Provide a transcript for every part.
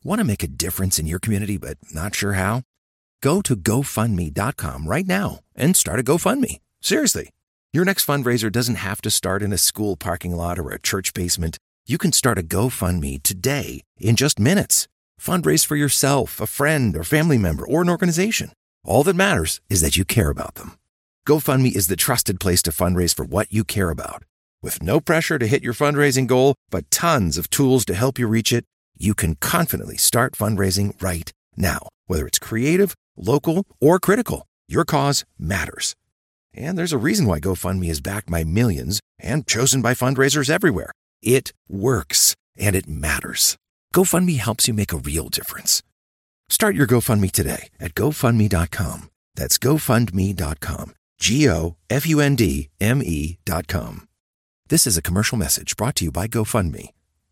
Want to make a difference in your community but not sure how? Go to GoFundMe.com right now and start a GoFundMe. Seriously. Your next fundraiser doesn't have to start in a school parking lot or a church basement. You can start a GoFundMe today in just minutes. Fundraise for yourself, a friend or family member, or an organization. All that matters is that you care about them. GoFundMe is the trusted place to fundraise for what you care about. With no pressure to hit your fundraising goal, but tons of tools to help you reach it, you can confidently start fundraising right now. Whether it's creative, local, or critical, your cause matters. And there's a reason why GoFundMe is backed by millions and chosen by fundraisers everywhere. It works, and it matters. GoFundMe helps you make a real difference. Start your GoFundMe today at GoFundMe.com. That's GoFundMe.com. GoFundMe.com. This is a commercial message brought to you by GoFundMe.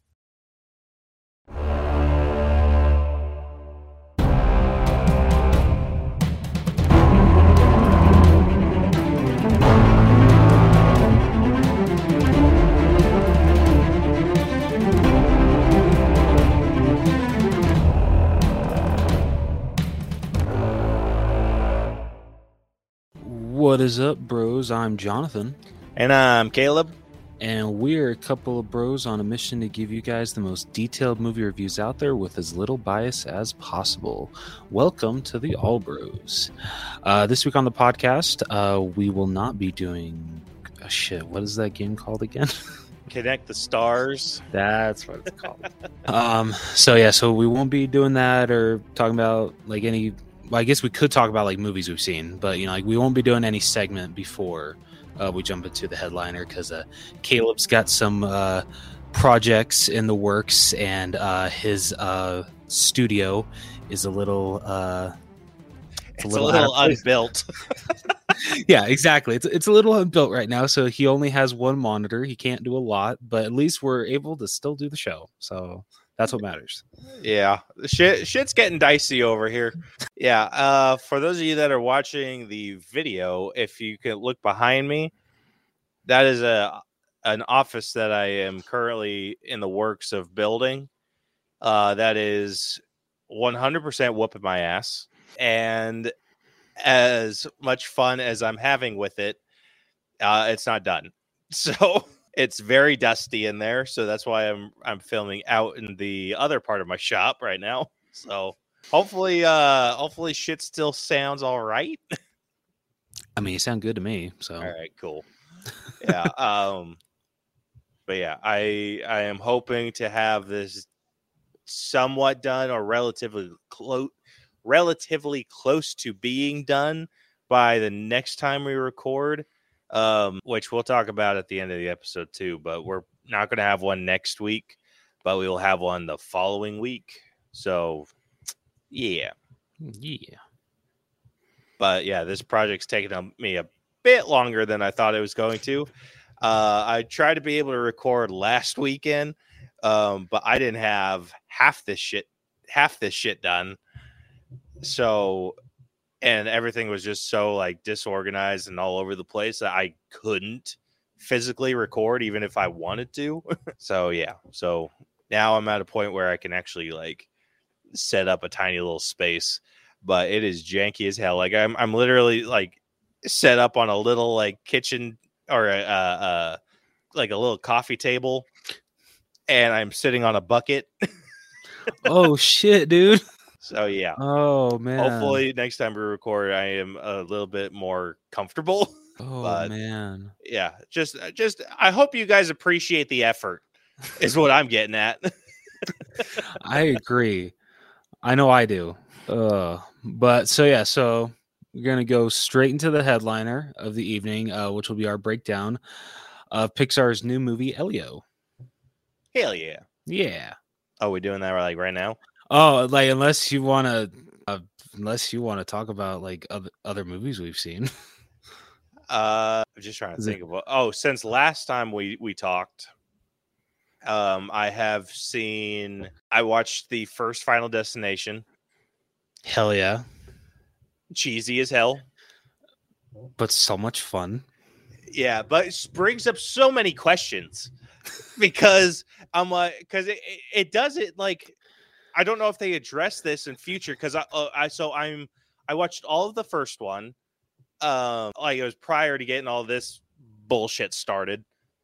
What is up, bros? I'm Jonathan. And I'm Caleb. And we're a couple of bros on a mission to give you guys the most detailed movie reviews out there with as little bias as possible. Welcome to the All Bros. This week on the podcast, we will not be doing... what is that game called again? Connect the Stars. That's what it's called. So we won't be doing that or talking about like any... Well, I guess we could talk about like movies we've seen, but we won't be doing any segment before we jump into the headliner because Caleb's got some projects in the works, and his studio is a little it's a little unbuilt. Yeah, exactly. It's a little unbuilt right now, so he only has one monitor. He can't do a lot, but at least we're able to still do the show. So that's what matters. Yeah, shit's getting dicey over here. Yeah, for those of you that are watching the video, if you can look behind me, that is an office that I am currently in the works of building. That is 100% whooping my ass, and as much fun as I'm having with it, it's not done. So it's very dusty in there, so that's why I'm filming out in the other part of my shop right now. So hopefully shit still sounds all right. I mean, you sound good to me. So all right, cool. Yeah. But yeah, I am hoping to have this somewhat done or relatively close to being done by the next time we record. Which we'll talk about at the end of the episode too, but we're not going to have one next week, but we will have one the following week. So yeah. But yeah, this project's taken me a bit longer than I thought it was going to. I tried to be able to record last weekend, but I didn't have half this shit done. So, and everything was just so like disorganized and all over the place that I couldn't physically record even if I wanted to. So yeah. So now I'm at a point where I can actually like set up a tiny little space, but it is janky as hell. Like I'm literally like set up on a little like kitchen or like a little coffee table, and I'm sitting on a bucket. Oh shit, dude. So yeah. Oh man. Hopefully next time we record, I am a little bit more comfortable. Oh but, man. Yeah. Just I hope you guys appreciate the effort is what I'm getting at. I agree. I know I do. But so we're going to go straight into the headliner of the evening, which will be our breakdown of Pixar's new movie, Elio. Hell yeah. Yeah. Oh, we're doing that like right now? Oh, like unless you want to talk about like other movies we've seen. I'm just trying to think about. Oh, since last time we talked, I watched the first Final Destination. Hell yeah. Cheesy as hell, but so much fun. Yeah, but it brings up so many questions because I'm like, because it does it like I don't know if they address this in future because I watched all of the first one. Like it was prior to getting all this bullshit started.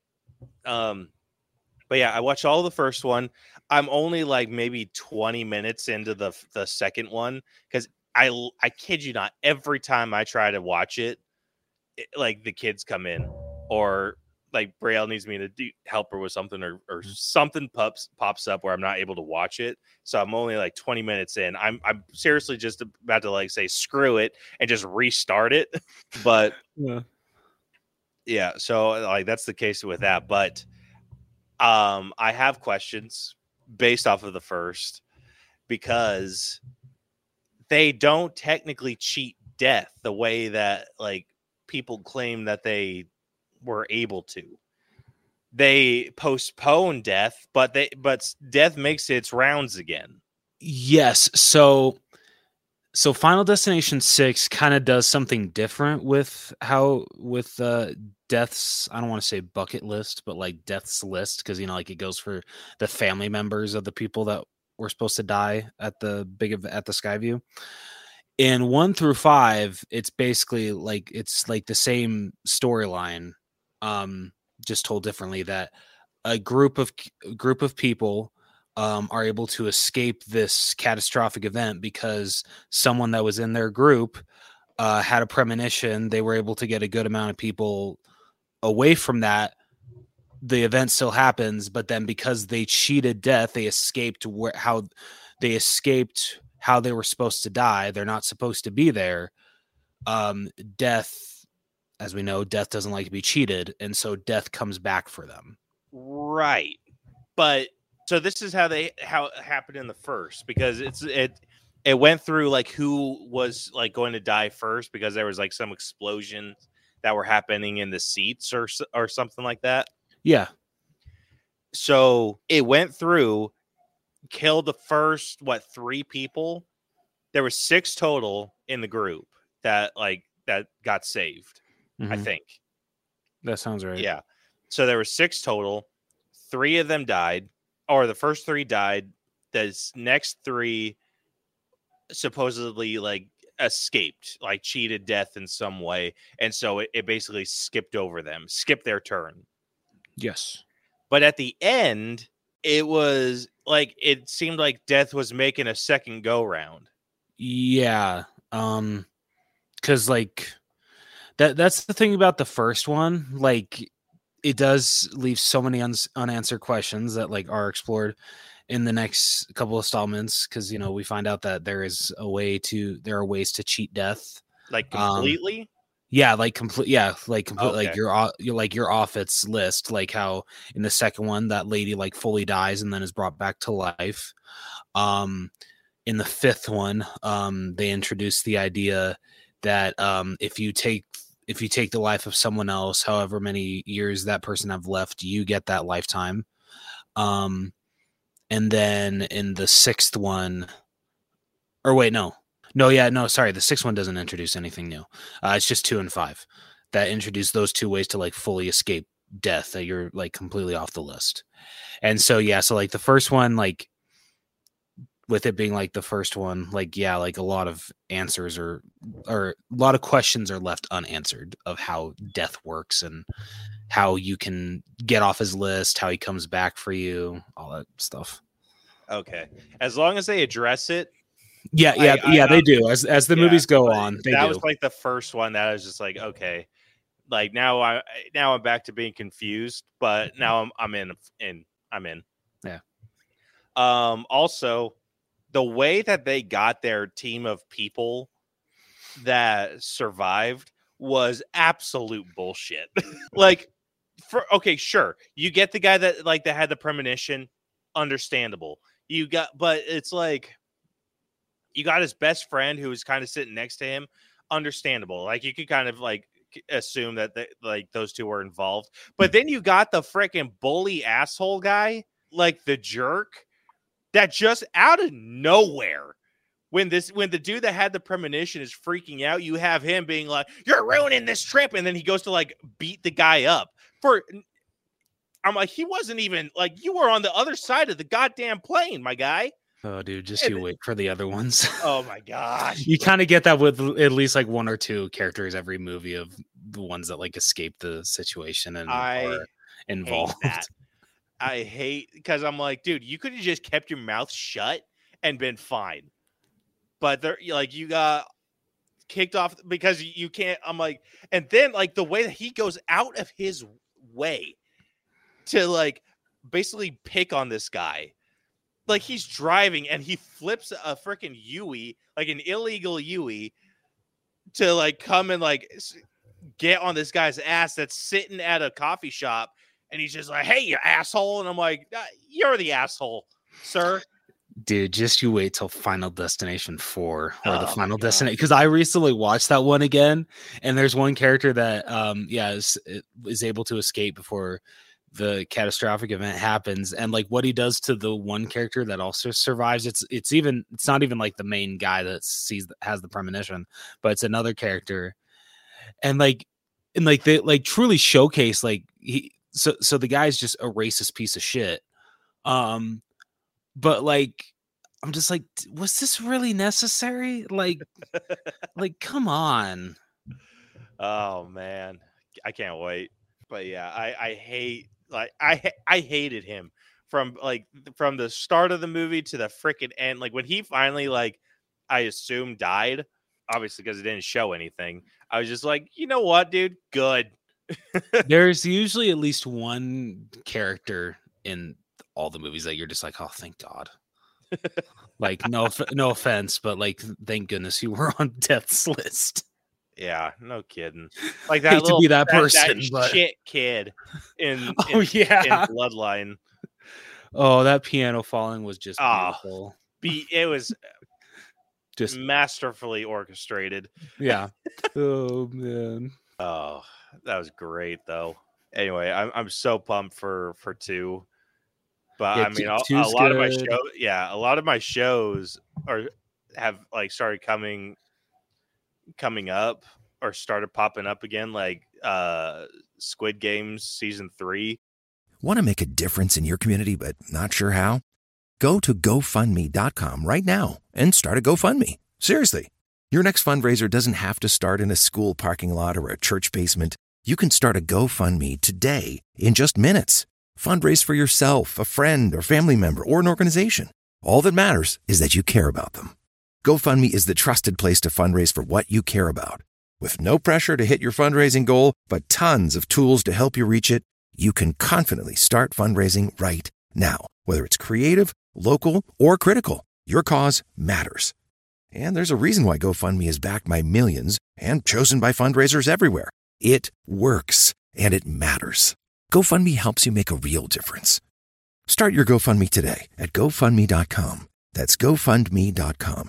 But yeah, I watched all of the first one. I'm only like maybe 20 minutes into the second one because I kid you not, every time I try to watch it, like the kids come in or like Braille needs me to help her with something or something pops up where I'm not able to watch it. So I'm only like 20 minutes in. I'm seriously just about to like say screw it and just restart it. But yeah, so like that's the case with that. But I have questions based off of the first because they don't technically cheat death the way that like people claim that they were able to. They postpone death, but death makes its rounds again. Yes. So Final Destination 6 kind of does something different with Death's, I don't want to say bucket list, but like Death's list, because you know, like it goes for the family members of the people that were supposed to die at the Skyview. In 1 through 5, it's basically like it's like the same storyline, just told differently. That a group of people are able to escape this catastrophic event because someone that was in their group had a premonition. They were able to get a good amount of people away from that. The event still happens, but then because they cheated death, they escaped how they were supposed to die. They're not supposed to be there. Death, as we know, death doesn't like to be cheated, and so death comes back for them. Right. But so this is how it happened in the first, because it went through like who was like going to die first, because there was like some explosions that were happening in the seats or something like that. Yeah. So it went through, killed the first 3 people. There were 6 total in the group that got saved. Mm-hmm. I think that sounds right. Yeah. So there were 6 total. 3 of them died, or the first 3 died. The next 3 supposedly like escaped, like cheated death in some way, and so it basically skipped their turn. Yes. But at the end, it was like it seemed like death was making a second go round. Yeah. Because like that's the thing about the first one. Like it does leave so many unanswered questions that like are explored in the next couple of installments. Because you know we find out that there are ways to cheat death, like completely. Yeah, like complete. Yeah, like complete. Okay. Like you're off its list. Like how in the second one that lady like fully dies and then is brought back to life. In the 5th one, they introduced the idea that if you take the life of someone else, however many years that person have left, you get that lifetime. And then in the 6th one, or wait, no, sorry, the 6th one doesn't introduce anything new. It's just 2 and 5 that introduce those 2 ways to like fully escape death, that you're like completely off the list. And so yeah, so like the first one, like with it being like the first one, like yeah, like a lot of answers or a lot of questions are left unanswered of how death works and how you can get off his list, how he comes back for you, all that stuff. Okay, as long as they address it. Yeah, they do. As the movies go on, they do. Was like the first one that I was just like, okay, like now I'm back to being confused, but now I'm in. Yeah. Also, the way that they got their team of people that survived was absolute bullshit. Like, sure, you get the guy that had the premonition, understandable. But it's like, you got his best friend who was kind of sitting next to him, understandable. Like you could kind of like assume that those 2 were involved. But then you got the freaking bully asshole guy, like the jerk, that just out of nowhere, when the dude that had the premonition is freaking out, you have him being like, "You're ruining this trip," and then he goes to like beat the guy up I'm like, he wasn't even like, you were on the other side of the goddamn plane, my guy. Oh, dude, just you wait for the other ones. Oh my gosh. You kind of get that with at least like one or two characters every movie of the ones that like escape the situation and I are involved. hate that. I hate because I'm like, dude, you could have just kept your mouth shut and been fine. But they're like, you got kicked off because you can't. I'm like, and then like the way that he goes out of his way to like basically pick on this guy. Like he's driving and he flips a freaking Yui, like an illegal Yui, to like come and like get on this guy's ass that's sitting at a coffee shop. And he's just like, hey, you asshole. And I'm like, you're the asshole, sir. Dude, just you wait till Final Destination 4 or the Final Destination. Because I recently watched that one again. And there's one character that, is able to escape before the catastrophic event happens, and like what he does to the one character that also survives, it's not even like the main guy that has the premonition, but it's another character, and they like truly showcase like so the guy's just a racist piece of shit, but like I'm just like, was this really necessary? Like come on. Oh man, I can't wait. But yeah, I hate. Like I hated him from the start of the movie to the freaking end. Like when he finally like I assume died, obviously because it didn't show anything. I was just like, you know what, dude, good. There's usually at least one character in all the movies that you're just like, oh, thank God. Like no offense, but like thank goodness you were on death's list. Yeah, no kidding. Like that to be that person, that shit kid in Bloodline. Oh, that piano falling was just beautiful. It was just masterfully orchestrated. Yeah. Oh man. Oh, that was great though. Anyway, I'm so pumped for 2. But I mean, a lot of my shows have like started coming up or started popping up again, like Squid Games season 3. Want to make a difference in your community but not sure how? Go to GoFundMe.com right now and start a GoFundMe. Seriously, your next fundraiser doesn't have to start in a school parking lot or a church basement. You can start a GoFundMe today in just minutes. Fundraise for yourself, a friend or family member, or an organization. All that matters is that you care about them. GoFundMe is the trusted place to fundraise for what you care about. With no pressure to hit your fundraising goal, but tons of tools to help you reach it, you can confidently start fundraising right now. Whether it's creative, local, or critical, your cause matters. And there's a reason why GoFundMe is backed by millions and chosen by fundraisers everywhere. It works, and it matters. GoFundMe helps you make a real difference. Start your GoFundMe today at GoFundMe.com. That's GoFundMe.com.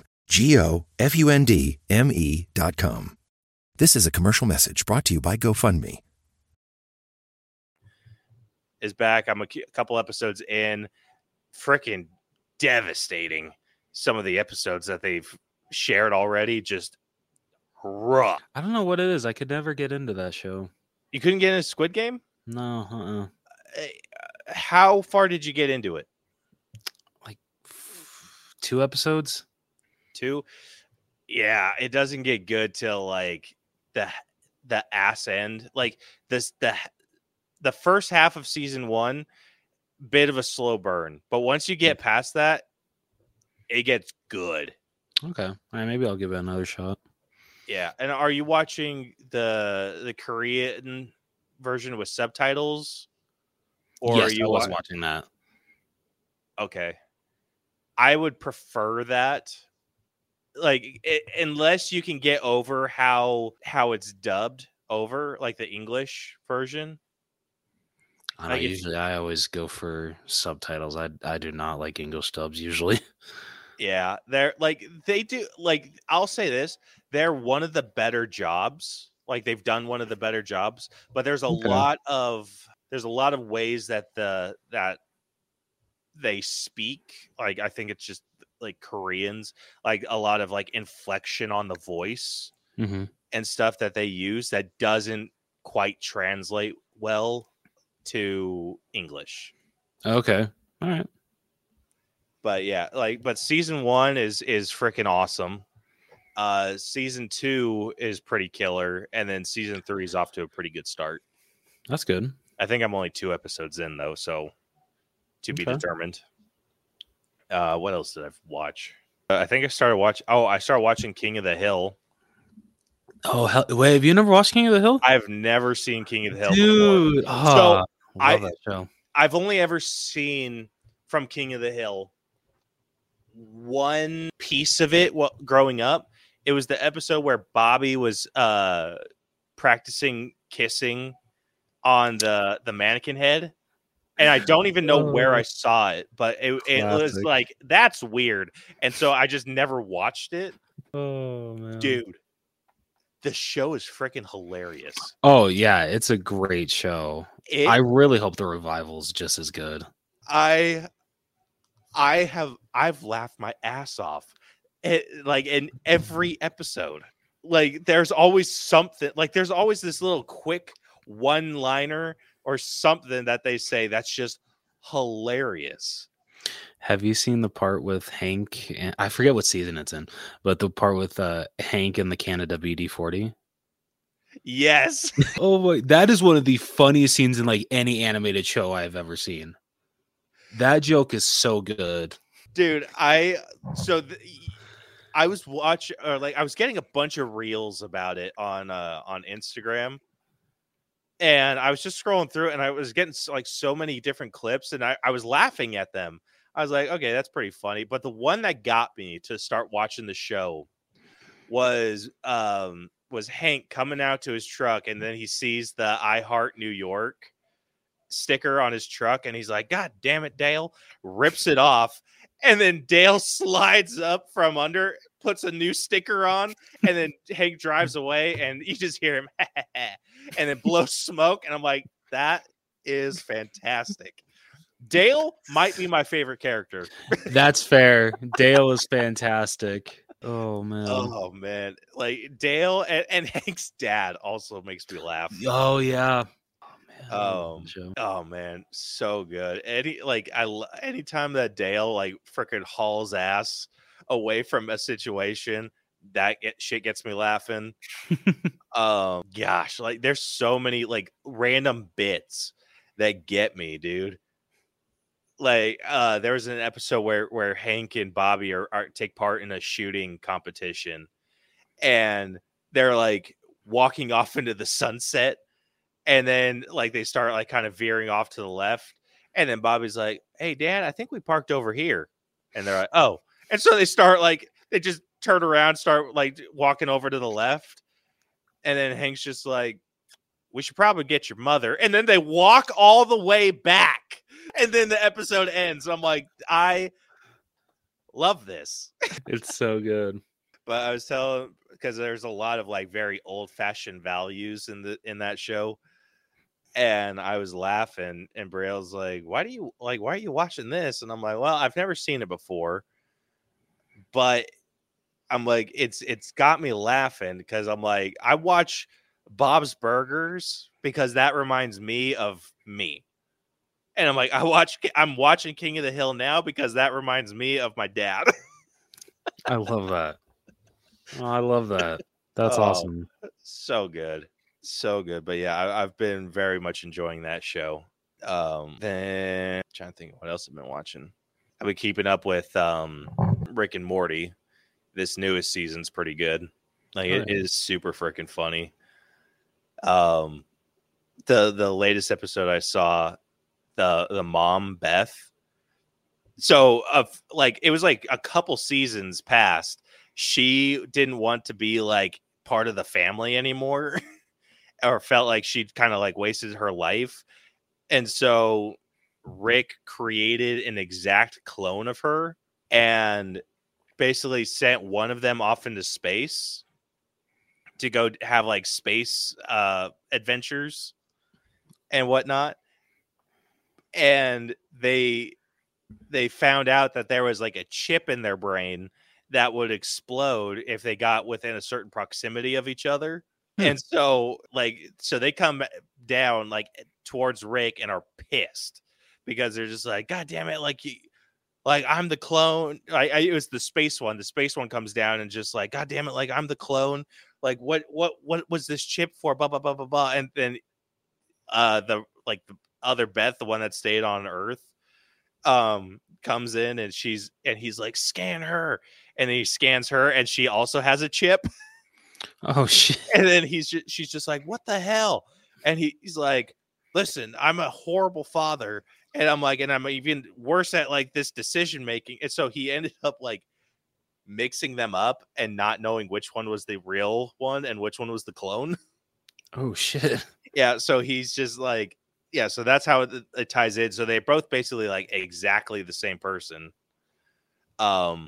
GoFundMe.com. This is a commercial message brought to you by GoFundMe. Is back. I'm a couple episodes in. Freaking devastating. Some of the episodes that they've shared already, just rough. I don't know what it is. I could never get into that show. You couldn't get into Squid Game? No. How far did you get into it? Like 2 episodes. 2? Yeah, it doesn't get good till like the ass end. Like this the first half of season 1, bit of a slow burn, but once you get past that, it gets good. Okay, all right, maybe I'll give it another shot. Yeah, and are you watching the Korean version with subtitles, or yes, are you I was watching that? Okay, I would prefer that. Like, unless you can get over how it's dubbed over, like the English version. I don't know, usually I always go for subtitles. I do not like English dubs usually. Yeah, they do. Like, I'll say this: they're one of the better jobs. Like, they've done one of the better jobs. But there's a lot of ways that that they speak. Like, I think it's just like Koreans, like a lot of like inflection on the voice and stuff that they use that doesn't quite translate well to English. Okay. All right. But yeah, but season 1 is freaking awesome. Season 2 is pretty killer, and then season 3 is off to a pretty good start. That's good. I think I'm only 2 episodes in though, so to be determined. What else did I watch? I think I started watching King of the Hill. Oh, wait, have you never watched King of the Hill? I've never seen King of the Hill Dude, before. So I love that show. I've only ever seen from King of the Hill one piece of it growing up. It was the episode where Bobby was practicing kissing on the mannequin head. And I don't even know where I saw it, but it was like, that's weird. And so I just never watched it. Oh, man. Dude, the show is freaking hilarious. Oh, yeah. It's a great show. I really hope the revival is just as good. I've laughed my ass off. Like in every episode. Like there's always something. Like there's always this little quick one-liner or something that they say that's just hilarious. Have you seen the part with Hank? I forget what season it's in, but the part with Hank and the can of WD-40? Yes. Oh boy, that is one of the funniest scenes in like any animated show I've ever seen. That joke is so good. Dude, I was watching, or like I was getting a bunch of reels about it on Instagram. And I was just scrolling through and I was getting like so many different clips and I was laughing at them. I was like, okay, that's pretty funny. But the one that got me to start watching the show was Hank coming out to his truck and then he sees the I Heart New York sticker on his truck and he's like, God damn it, Dale, rips it off. And then Dale slides up from under, puts a new sticker on, and then Hank drives away, and you just hear him, and then blows smoke. And I'm like, that is fantastic. Dale might be my favorite character. That's fair. Dale is fantastic. Oh, man. Oh, man. Like, Dale and Hank's dad also makes me laugh. Oh, yeah. Oh man, so good. Anytime that Dale like freaking hauls ass away from a situation, that shit gets me laughing. Gosh, like there's so many like random bits that get me, dude. Like there was an episode where Hank and Bobby are take part in a shooting competition, and they're like walking off into the sunset. And then, like, they start, like, kind of veering off to the left. And then Bobby's like, hey, Dad, I think we parked over here. And they're like, oh. And so they start, like, they just turn around, start, like, walking over to the left. And then Hank's just like, we should probably get your mother. And then they walk all the way back. And then the episode ends. I'm like, I love this. It's so good. But I was telling, because there's a lot of, like, very old-fashioned values in that show. And I was laughing, and Braille's like, why are you watching this? And I'm like, well, I've never seen it before, but I'm like, it's got me laughing because I'm like, I watch Bob's Burgers because that reminds me of me. And I'm like, I'm watching King of the Hill now because that reminds me of my dad. I love that. Oh, I love that. That's awesome. So good. So good. But yeah, I've been very much enjoying that show. Then I'm trying to think what else I've been watching. I've been keeping up with Rick and Morty. This newest season's pretty good. Like it is super freaking funny. The latest episode I saw, the mom Beth. So it was like a couple seasons past. She didn't want to be like part of the family anymore. Or felt like she'd kind of like wasted her life. And so Rick created an exact clone of her and basically sent one of them off into space to go have like space adventures and whatnot. And they found out that there was like a chip in their brain that would explode if they got within a certain proximity of each other. And so they come down like towards Rick and are pissed because they're just like, God damn it. like, I'm the clone. It was the space one. The space one comes down and just like, God damn it, like, I'm the clone. Like, what was this chip for? Blah blah blah blah blah. And then the other Beth, the one that stayed on Earth, comes in and he's like, scan her, and then he scans her, and she also has a chip. Oh shit! And then she's just like, what the hell? And he's like, listen, I'm a horrible father, and I'm like, and I'm even worse at like this decision making. And so he ended up like mixing them up and not knowing which one was the real one and which one was the clone. Oh shit! Yeah, so he's just like, yeah, so that's how it ties in. So they both basically like exactly the same person. But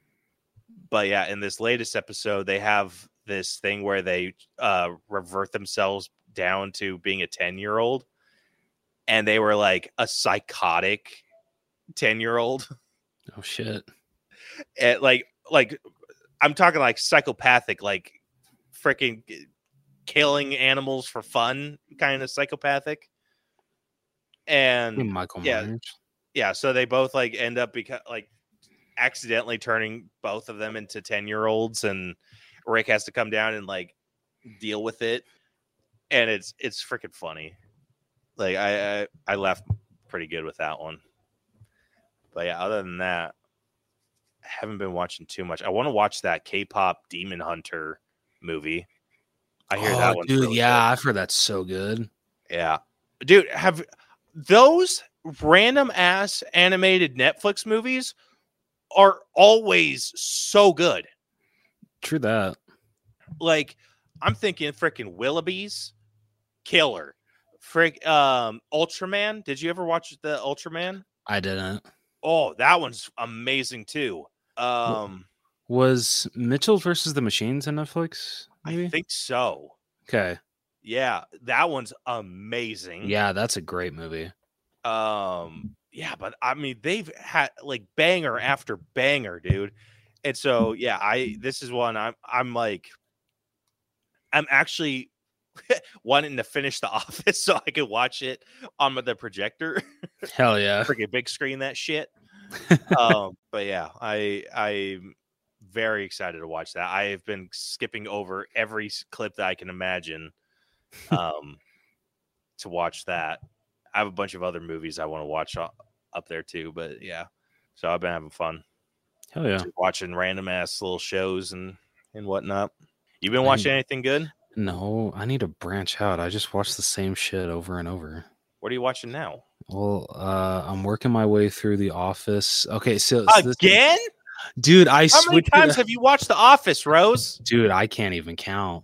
yeah, in this latest episode, they have this thing where they revert themselves down to being a 10-year-old, and they were like a psychotic 10-year-old. Oh shit! And like I'm talking like psychopathic, like freaking killing animals for fun kind of psychopathic. And Michael Myers. Yeah, so they both like end up accidentally turning both of them into 10-year-olds, and Rick has to come down and like deal with it, and it's freaking funny. Like I laughed pretty good with that one. But yeah, other than that, I haven't been watching too much. I want to watch that K-pop Demon Hunter movie. I hear that one. Dude, really yeah, good. I've heard that's so good. Yeah, dude, have those random ass animated Netflix movies are always so good. True that. Like, I'm thinking freaking Willoughby's killer. Ultraman. Did you ever watch the Ultraman? I didn't. Oh, that one's amazing too. Was Mitchell versus the Machines on Netflix? Maybe? I think so. Okay. Yeah, that one's amazing. Yeah, that's a great movie. Yeah, but I mean, they've had like banger after banger, dude. And so, yeah, this is one I'm actually wanting to finish The Office so I could watch it on the projector. Hell yeah. Freaking big screen that shit. But yeah, I'm very excited to watch that. I have been skipping over every clip that I can imagine to watch that. I have a bunch of other movies I want to watch up there too, but yeah. So I've been having fun. Hell yeah. Watching random ass little shows and whatnot. You been watching anything good? No, I need to branch out. I just watch the same shit over and over. What are you watching now? Well, I'm working my way through The Office. Okay, so again? Dude, how many times have you watched The Office, Rose? Dude, I can't even count.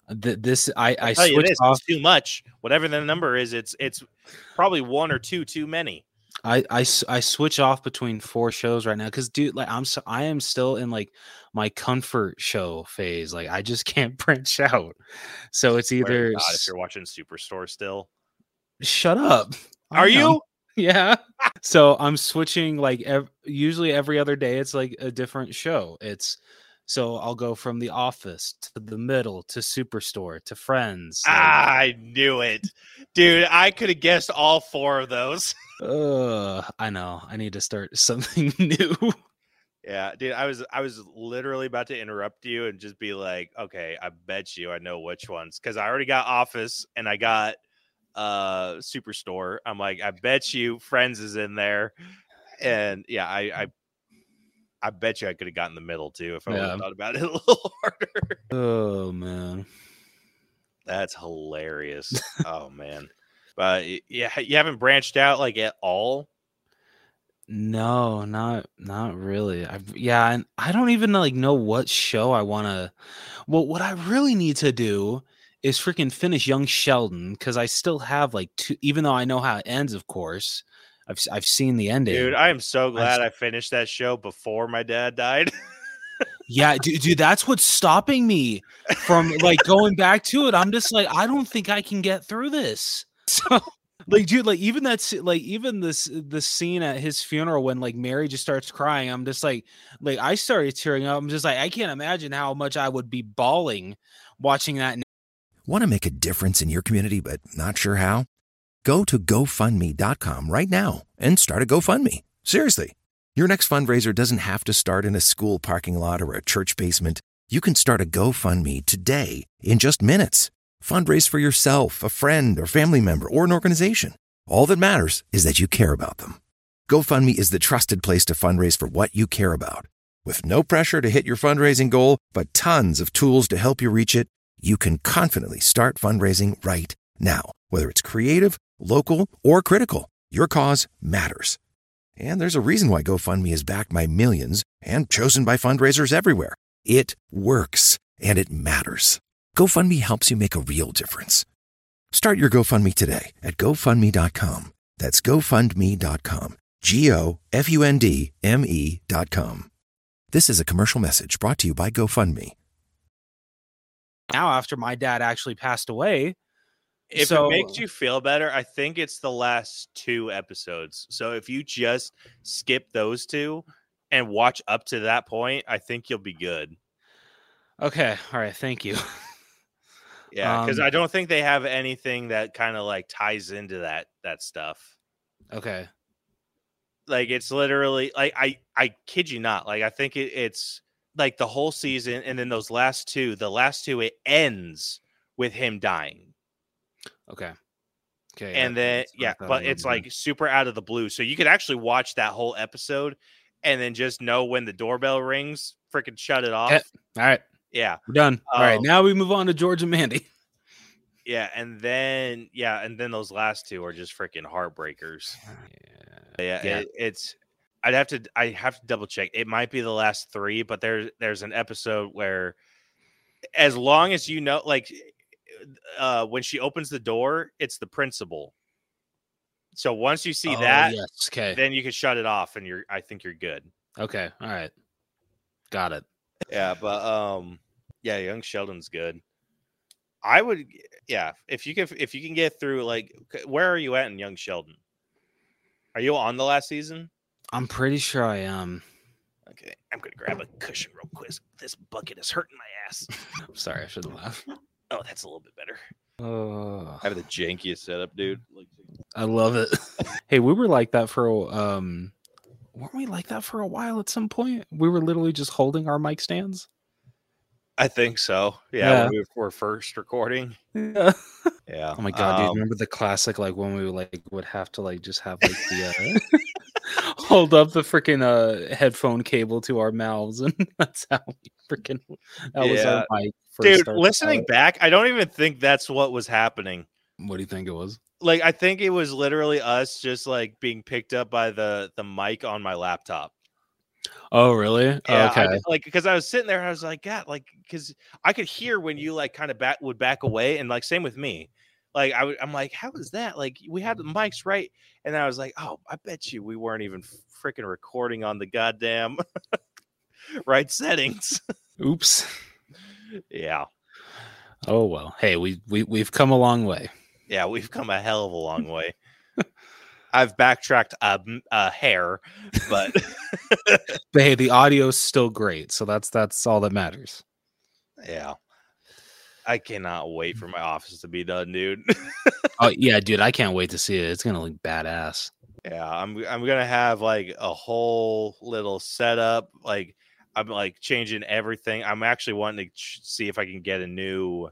I switched off too much. Whatever the number is, it's probably one or two too many. I switch off between 4 shows right now because, dude, like I am still in like my comfort show phase. Like I just can't branch out. So it's either if you're watching Superstore still. Shut up. Are you? Yeah. So I'm switching like usually every other day. It's like a different show. So I'll go from The Office to The Middle to Superstore to Friends. I knew it, dude. I could have guessed all 4 of those. I know. I need to start something new. Yeah, dude. I was literally about to interrupt you and just be like, okay, I bet you I know which ones, because I already got Office and I got Superstore. I'm like, I bet you Friends is in there, and yeah, I bet you I could have gotten The Middle too if I would have thought about it a little harder. Oh man, that's hilarious. Oh man, but yeah, you haven't branched out like at all. No, not really. And I don't even like know what show I want to. Well, what I really need to do is freaking finish Young Sheldon, because I still have like 2. Even though I know how it ends, of course, I've seen the ending. Dude, I am so glad I finished that show before my dad died. Yeah, dude, that's what's stopping me from like going back to it. I'm just like, I don't think I can get through this. So. Like, dude, like even the scene at his funeral when like Mary just starts crying, I'm just like I started tearing up. I'm just like, I can't imagine how much I would be bawling watching that. Want to make a difference in your community, but not sure how? Go to GoFundMe.com right now and start a GoFundMe. Seriously. Your next fundraiser doesn't have to start in a school parking lot or a church basement. You can start a GoFundMe today in just minutes. Fundraise for yourself, a friend or family member, or an organization. All that matters is that you care about them. GoFundMe is the trusted place to fundraise for what you care about. With no pressure to hit your fundraising goal, but tons of tools to help you reach it, you can confidently start fundraising right now. Whether it's creative, local, or critical, your cause matters. And there's a reason why GoFundMe is backed by millions and chosen by fundraisers everywhere. It works, and it matters. GoFundMe helps you make a real difference. Start your GoFundMe today at GoFundMe.com. That's GoFundMe.com. GoFundMe.com. This is a commercial message brought to you by GoFundMe. Now, after my dad actually passed away, if it makes you feel better, I think it's the last 2 episodes. So if you just skip those 2 and watch up to that point, I think you'll be good. Okay. All right. Thank you. Yeah, because I don't think they have anything that kind of like ties into that stuff. Okay. Like it's literally like I kid you not. Like I think it's like the whole season, and then the last two, it ends with him dying. Okay. And then but it's like super out of the blue. So you could actually watch that whole episode and then just know when the doorbell rings, freaking shut it off. All right. Yeah. We're done. All right. Now we move on to George and Mandy. Yeah, and then those last 2 are just freaking heartbreakers. Yeah. I have to double check. It might be the last 3, but there's an episode where, as long as you know, like when she opens the door, it's the principal. So once you see that, yes. Okay, then you can shut it off, and I think you're good. Okay, all right, got it. Yeah, but Young Sheldon's good. I would, if you can get through, like, where are you at in Young Sheldon? Are you on the last season? I'm pretty sure I am. Okay, I'm gonna grab a cushion real quick. This bucket is hurting my ass. I'm sorry, I shouldn't laugh. Oh, that's a little bit better. I have the jankiest setup, dude. I love it. Hey, we were like that for weren't we like that for a while at some point? We were literally just holding our mic stands. I think so. Yeah. When we were first recording. Yeah. Yeah. Oh my god, dude! Remember the classic, like when we would have to like just have like the hold up the freaking headphone cable to our mouths, and that's how we freaking was our mic. Dude, listening back, I don't even think that's what was happening. What do you think it was? Like, I think it was literally us just like being picked up by the mic on my laptop. Oh, really? Yeah, okay. Because I was sitting there, and I was like, God, like, because I could hear when you like kind of would back away, and like same with me. Like I'm like, how is that? Like we had the mics right, and I was like, oh, I bet you we weren't even freaking recording on the goddamn right settings. Oops. Yeah. Oh well. Hey, we've come a long way. Yeah, we've come a hell of a long way. I've backtracked a hair, but but hey, the audio's still great, so that's all that matters. Yeah. I cannot wait for my office to be done, dude. Oh yeah, dude, I can't wait to see it. It's gonna look badass. Yeah, I'm gonna have like a whole little setup. Like I'm like changing everything. I'm actually wanting to see if I can get a new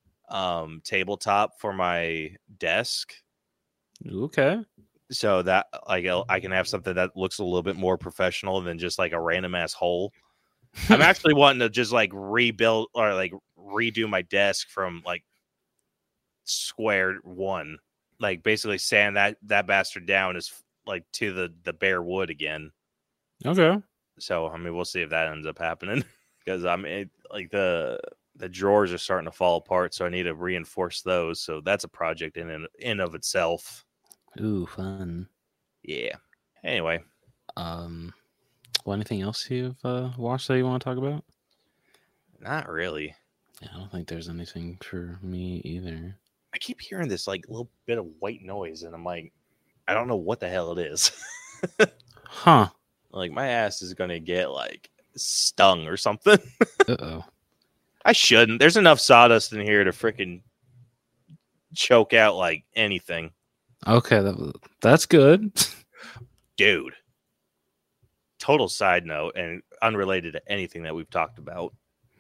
tabletop for my desk. Okay. So that like I can have something that looks a little bit more professional than just like a random ass hole. I'm actually wanting to just like rebuild or like redo my desk from like square one, like basically sand that bastard down is like to the bare wood again. Okay. So I mean, we'll see if that ends up happening because I mean, like the drawers are starting to fall apart, so I need to reinforce those. So that's a project in of itself. Ooh, fun. Yeah. Anyway, well, anything else you've watched that you want to talk about? Not really. Yeah, I don't think there's anything for me either. I keep hearing this like little bit of white noise, and I'm like, I don't know what the hell it is. Huh. Like my ass is gonna get like stung or something. Uh-oh. I shouldn't. There's enough sawdust in here to freaking choke out like anything. Okay, that's good. Dude. total side note and unrelated to anything that we've talked about.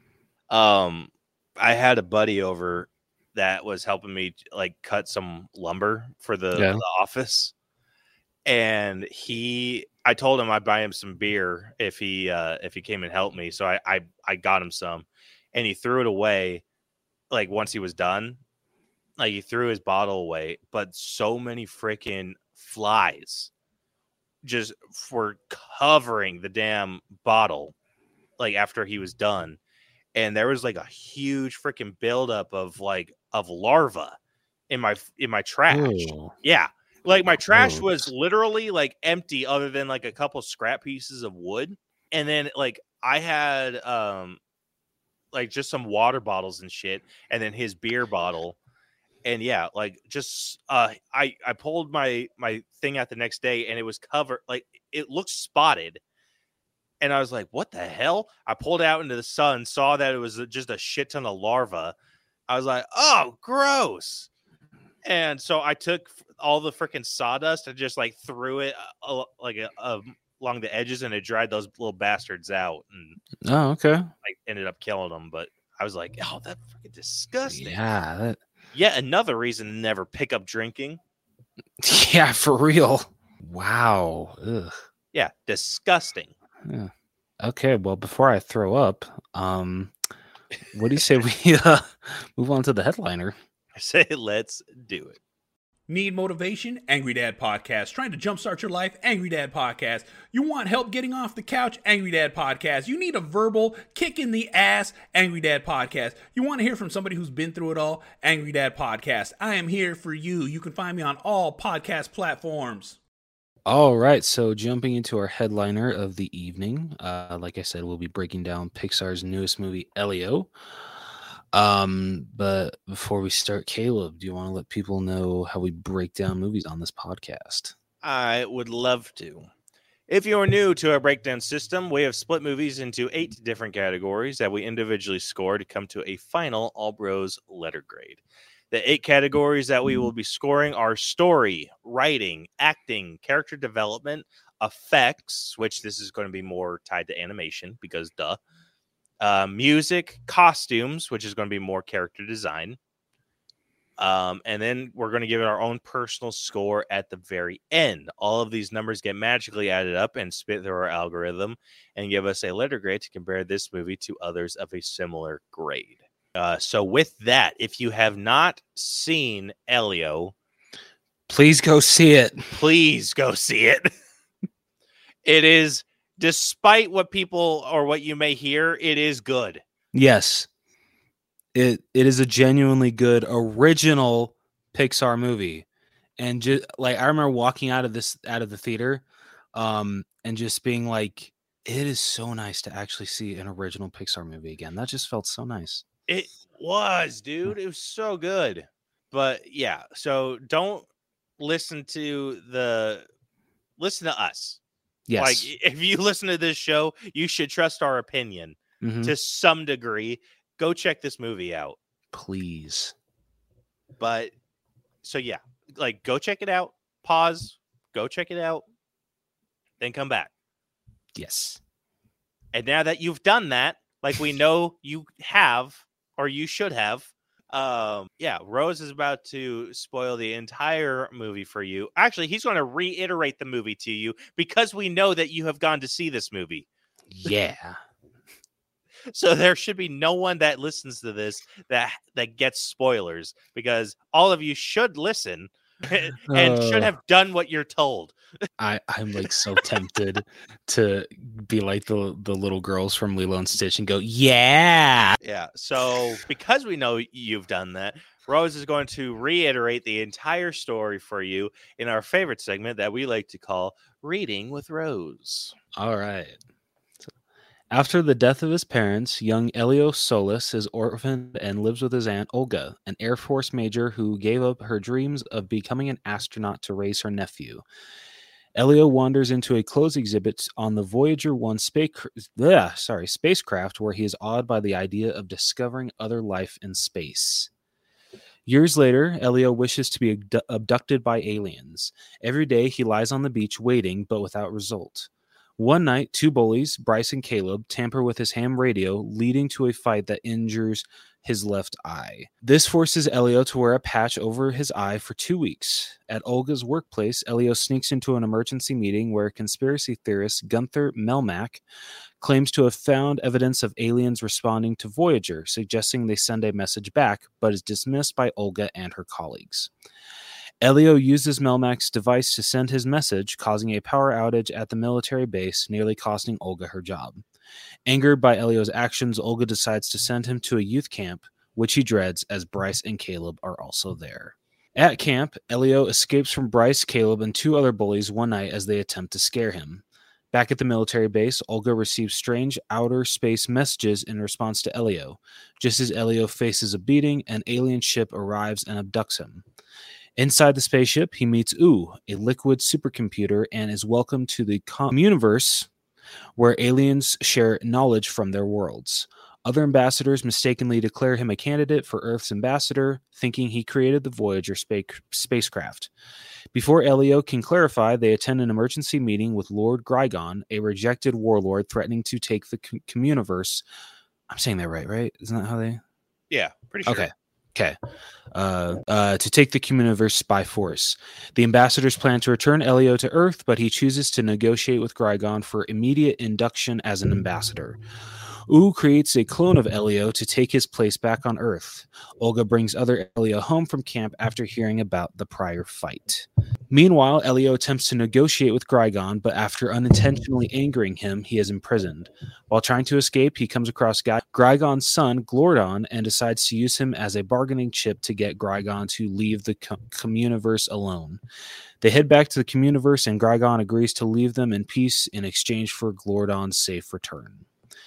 I had a buddy over that was helping me like cut some lumber for the office, and I told him I'd buy him some beer if he came and helped me. So I got him some, and he threw it away. Like once he was done, like he threw his bottle away, but so many freaking flies just were covering the damn bottle. Like after he was done, and there was like a huge freaking buildup of larvae in my trash. Ooh. Yeah. Like my trash was literally like empty other than like a couple scrap pieces of wood. And then like I had like just some water bottles and shit, and then his beer bottle. And yeah, like just I pulled my thing out the next day and it was covered, like it looked spotted. And I was like, what the hell? I pulled out into the sun, saw that it was just a shit ton of larvae. I was like, oh, gross. And so I took all the freaking sawdust and just like threw it along the edges, and it dried those little bastards out. And okay. I ended up killing them. But I was like, oh, that's freaking disgusting. Yeah. Yet another reason to never pick up drinking. Yeah, for real. Wow. Ugh. Yeah, disgusting. Yeah. Okay, well, before I throw up, what do you say we move on to the headliner? I say let's do it. Need motivation? Angry Dad Podcast. Trying to jumpstart your life? Angry Dad Podcast. You want help getting off the couch? Angry Dad Podcast. You need a verbal kick in the ass? Angry Dad Podcast. You want to hear from somebody who's been through it all? Angry Dad Podcast. I am here for you. You can find me on all podcast platforms. All right, so jumping into our headliner of the evening, like I said, we'll be breaking down Pixar's newest movie, Elio. But before we start, Caleb, do you want to let people know how we break down movies on this podcast? I would love to. If you are new to our breakdown system, we have split movies into 8 different categories that we individually score to come to a final All Bros letter grade. The 8 categories that we will be scoring are story, writing, acting, character development, effects, which this is going to be more tied to animation because duh. Music, costumes, which is going to be more character design. And then we're going to give it our own personal score at the very end. All of these numbers get magically added up and spit through our algorithm and give us a letter grade to compare this movie to others of a similar grade. So with that, if you have not seen Elio, please go see it. Please go see it. It is, despite what people or what you may hear, it is good. Yes. It is a genuinely good original Pixar movie. And just like I remember walking out of the theater and just being like, it is so nice to actually see an original Pixar movie again. That just felt so nice. It was, dude. It was so good. But yeah, so don't listen to us. Yes. Like if you listen to this show, you should trust our opinion to some degree. Go check this movie out. Please. But so yeah, like go check it out. Pause. Go check it out. Then come back. Yes. And now that you've done that, like we know you have, or you should have. Rose is about to spoil the entire movie for you. Actually, he's going to reiterate the movie to you because we know that you have gone to see this movie. Yeah. So there should be no one that listens to this that gets spoilers, because all of you should listen and should have done what you're told. I'm like so tempted to be like the little girls from Lilo and Stitch and go, yeah. Yeah. So because we know you've done that, Rose is going to reiterate the entire story for you in our favorite segment that we like to call Reading with Rose. All right. After the death of his parents, young Elio Solis is orphaned and lives with his aunt Olga, an Air Force major who gave up her dreams of becoming an astronaut to raise her nephew. Elio wanders into a clothes exhibit on the Voyager 1 spacecraft where he is awed by the idea of discovering other life in space. Years later, Elio wishes to be abducted by aliens. Every day he lies on the beach waiting, but without result. One night, two bullies, Bryce and Caleb, tamper with his ham radio, leading to a fight that injures his left eye. This forces Elio to wear a patch over his eye for 2 weeks. At Olga's workplace, Elio sneaks into an emergency meeting where conspiracy theorist Gunther Melmack claims to have found evidence of aliens responding to Voyager, suggesting they send a message back, but is dismissed by Olga and her colleagues. Elio uses Melmack's device to send his message, causing a power outage at the military base, nearly costing Olga her job. Angered by Elio's actions, Olga decides to send him to a youth camp, which he dreads as Bryce and Caleb are also there. At camp, Elio escapes from Bryce, Caleb, and two other bullies one night as they attempt to scare him. Back at the military base, Olga receives strange outer space messages in response to Elio. Just as Elio faces a beating, an alien ship arrives and abducts him. Inside the spaceship, he meets Ooh, a liquid supercomputer, and is welcomed to the Communiverse, where aliens share knowledge from their worlds. Other ambassadors mistakenly declare him a candidate for Earth's ambassador, thinking he created the Voyager spacecraft. Before Elio can clarify, they attend an emergency meeting with Lord Grygon, a rejected warlord threatening to take the Communiverse. I'm saying that right? Isn't that how they... Yeah, pretty sure. Okay. To take the Communiverse by force. The ambassadors plan to return Elio to Earth, but he chooses to negotiate with Grygon for immediate induction as an ambassador. Ooh creates a clone of Elio to take his place back on Earth. Olga brings other Elio home from camp after hearing about the prior fight. Meanwhile, Elio attempts to negotiate with Grygon, but after unintentionally angering him, he is imprisoned. While trying to escape, he comes across Grygon's son, Glordon, and decides to use him as a bargaining chip to get Grygon to leave the Communiverse alone. They head back to the Communiverse, and Grygon agrees to leave them in peace in exchange for Glordon's safe return.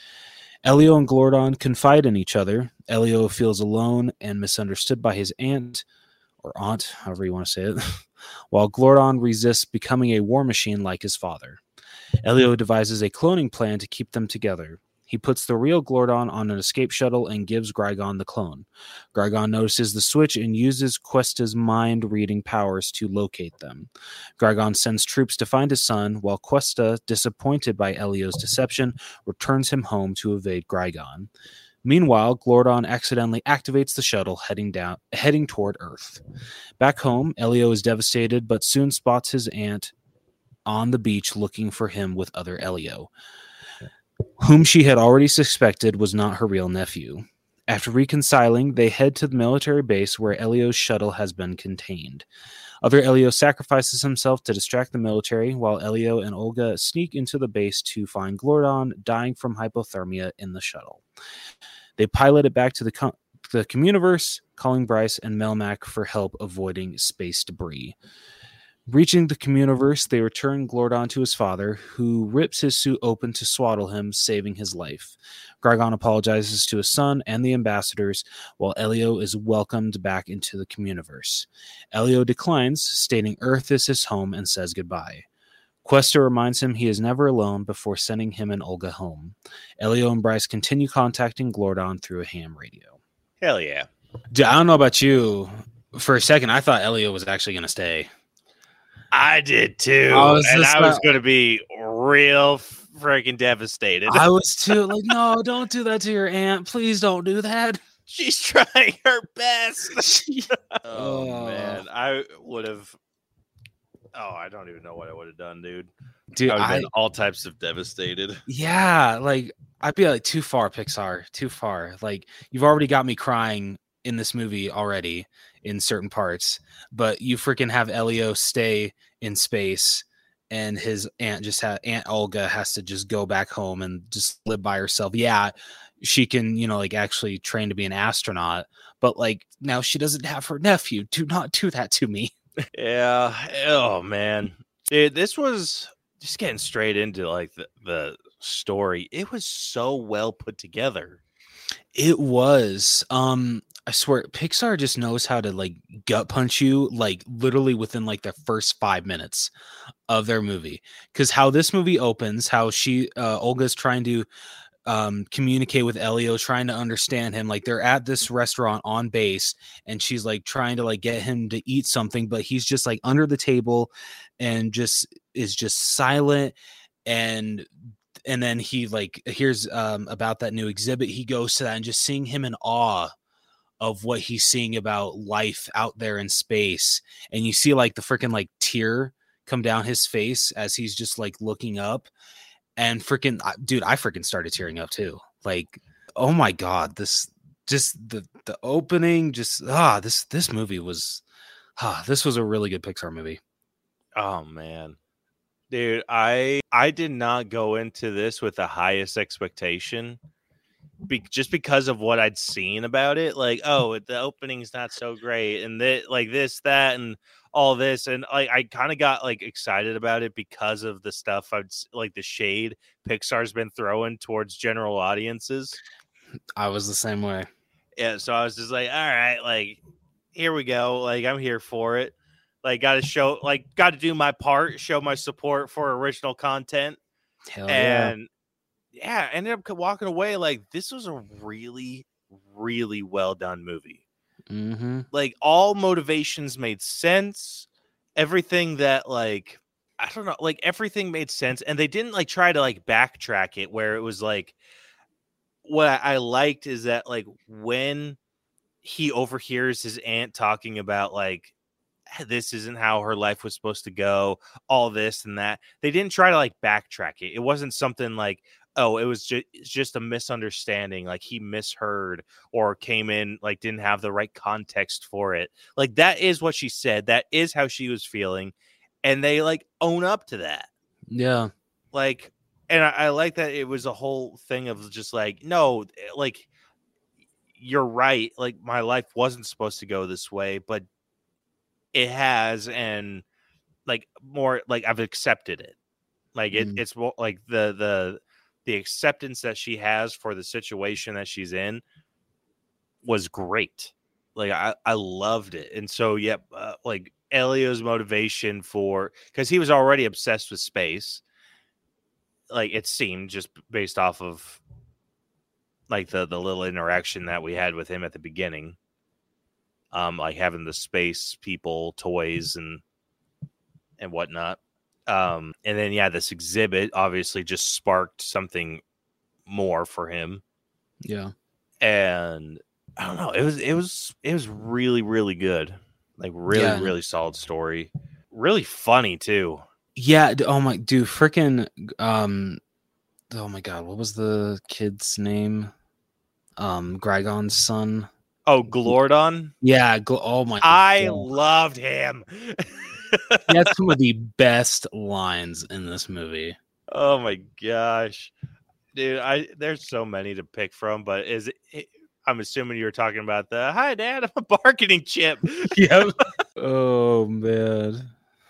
Elio and Glordon confide in each other. Elio feels alone and misunderstood by his aunt, however you want to say it, while Glordon resists becoming a war machine like his father. Elio devises a cloning plan to keep them together. He puts the real Glordon on an escape shuttle and gives Grygon the clone. Grygon notices the switch and uses Questa's mind-reading powers to locate them. Grygon sends troops to find his son, while Questa, disappointed by Elio's deception, returns him home to evade Grygon. Meanwhile, Glordon accidentally activates the shuttle heading toward Earth. Back home, Elio is devastated, but soon spots his aunt on the beach looking for him with other Elio, whom she had already suspected was not her real nephew. After reconciling, they head to the military base where Elio's shuttle has been contained. Other Elio sacrifices himself to distract the military, while Elio and Olga sneak into the base to find Glordon dying from hypothermia in the shuttle. They pilot it back to the Communiverse, calling Bryce and Melmack for help avoiding space debris. Reaching the Communiverse, they return Glordon to his father, who rips his suit open to swaddle him, saving his life. Grygon apologizes to his son and the ambassadors, while Elio is welcomed back into the Communiverse. Elio declines, stating Earth is his home, and says goodbye. Questa reminds him he is never alone before sending him and Olga home. Elio and Bryce continue contacting Glordon through a ham radio. Hell yeah. Dude, I don't know about you. For a second, I thought Elio was actually going to stay. I did too. I was going to be real freaking devastated. I was too. Like, no, don't do that to your aunt. Please don't do that. She's trying her best. Man. I would have. Oh, I don't even know what I would have done, dude. Dude, I would have been all types of devastated. Yeah, like, I'd be like, too far, Pixar. Too far. Like, you've already got me crying in this movie already in certain parts, but you freaking have Elio stay in space and his aunt Aunt Olga has to just go back home and just live by herself. Yeah, she can, like actually train to be an astronaut, but like now she doesn't have her nephew. Do not do that to me. Yeah. Oh man. Dude, this was just getting straight into like the story. It was so well put together. It was. I swear, Pixar just knows how to like gut punch you, like literally within like the first 5 minutes of their movie. Because how this movie opens, how Olga's trying to communicate with Elio, trying to understand him. Like they're at this restaurant on base, and she's like trying to like get him to eat something, but he's just like under the table and is just silent. and then he like hears about that new exhibit. He goes to that, and just seeing him in awe of what he's seeing about life out there in space, and you see like the freaking like tear come down his face as he's just like looking up, and freaking dude, I freaking started tearing up too. Like, oh my god, this just the opening, just this movie was this was a really good Pixar movie. Oh man, dude, I did not go into this with the highest expectation. Just because of what I'd seen about it, like, oh, the opening's not so great, and that, and all this, and I kind of got like excited about it because of the stuff like the shade Pixar's been throwing towards general audiences. I was the same way. Yeah, so I was just like, all right, like, here we go, like, I'm here for it. Like, got to do my part, show my support for original content. Hell and yeah, I ended up walking away like this was a really, really well done movie. Mm-hmm. Like, all motivations made sense. Everything that, like, I don't know, like, everything made sense. And they didn't like try to like backtrack it, where it was like, what I liked is that like when he overhears his aunt talking about like, this isn't how her life was supposed to go, all this and that, they didn't try to like backtrack it. It wasn't something like, oh, it was just a misunderstanding, like he misheard or came in like didn't have the right context for it. Like, that is what she said, that is how she was feeling, and they like own up to that. Yeah, like, and I like that it was a whole thing of just like, no, like, you're right, like my life wasn't supposed to go this way, but it has, and like more like I've accepted it. Like it's more like the acceptance that she has for the situation that she's in was great. Like I loved it. And so like Elio's motivation because he was already obsessed with space, like it seemed, just based off of like the little interaction that we had with him at the beginning, like having the space people toys and whatnot. And then this exhibit obviously just sparked something more for him. Yeah. And I don't know, it was really, really good. Like really solid story. Really funny too. Yeah. Oh my dude, freaking oh my god, what was the kid's name? Grigon's son. Oh, Glordon? Yeah, oh my I loved him. He had some of the best lines in this movie. Oh my gosh, dude! There's so many to pick from, but I'm assuming you were talking about the "Hi, Dad, I'm a bargaining chip." Yep. Oh man.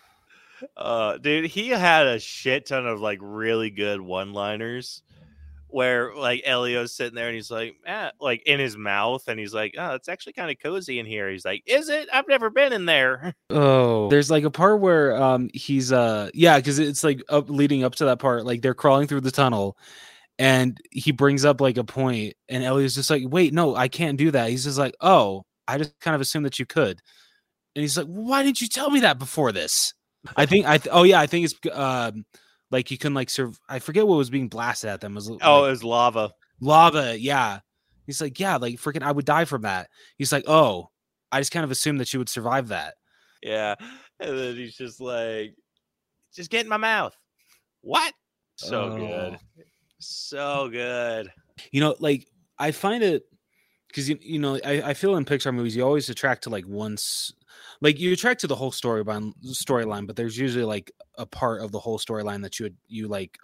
Dude, he had a shit ton of like really good one-liners, where like Elio's sitting there and he's like, like in his mouth, and he's like, oh, it's actually kind of cozy in here. He's like, is it? I've never been in there. Oh, there's like a part where he's because it's like leading up to that part, like they're crawling through the tunnel, and he brings up like a point, and Elio's just like, wait, no, I can't do that. He's just like, oh, I just kind of assumed that you could. And he's like, why didn't you tell me that before this? I think I think it's like you can like I forget what was being blasted at them. It was lava. Lava, yeah. He's like, yeah, like freaking I would die from that. He's like, oh, I just kind of assumed that you would survive that. Yeah. And then he's just like, just get in my mouth. What? So good. So good. You know, like I find it because you know, I feel in Pixar movies you always attract to like like you attract to the whole storyline, but there's usually like a part of the whole storyline that you like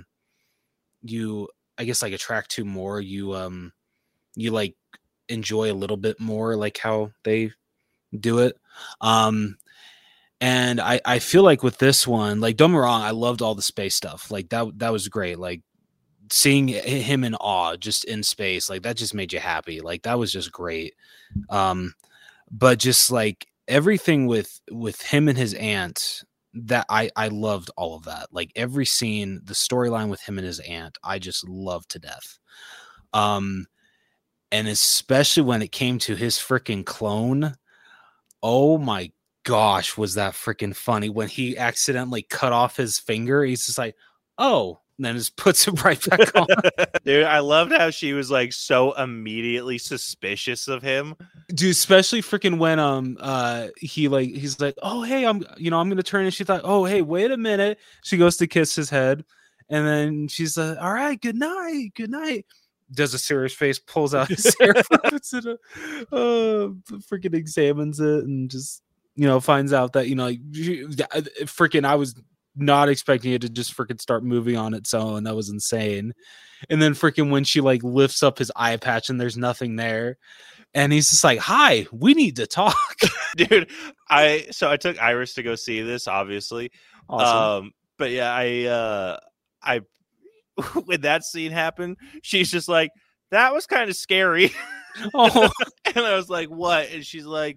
you I guess like attract to more. You like enjoy a little bit more, like how they do it. And I feel like with this one, like don't get me wrong, I loved all the space stuff. Like that was great. Like seeing him in awe just in space, like that just made you happy. Like that was just great. But just like everything with him and his aunt, that I loved all of that. Like every scene, the storyline with him and his aunt, I just loved to death. And especially when it came to his freaking clone, oh my gosh, was that freaking funny when he accidentally cut off his finger. He's just like, oh, and then just puts it right back on. Dude, I loved how she was like so immediately suspicious of him. Dude, especially freaking when he's like, oh hey, I'm gonna turn, and she thought, oh hey, wait a minute. She goes to kiss his head, and then she's like, all right, good night. Does a serious face, pulls out his hair, puts it, freaking examines it, and just finds out that freaking I was not expecting it to just freaking start moving on its own. That was insane. And then freaking when she like lifts up his eye patch and there's nothing there, and he's just like, hi, we need to talk. Dude, I took Iris to go see this, obviously. Awesome. But yeah, I when that scene happened, she's just like, that was kind of scary. Oh. And I was like, what? And she's like,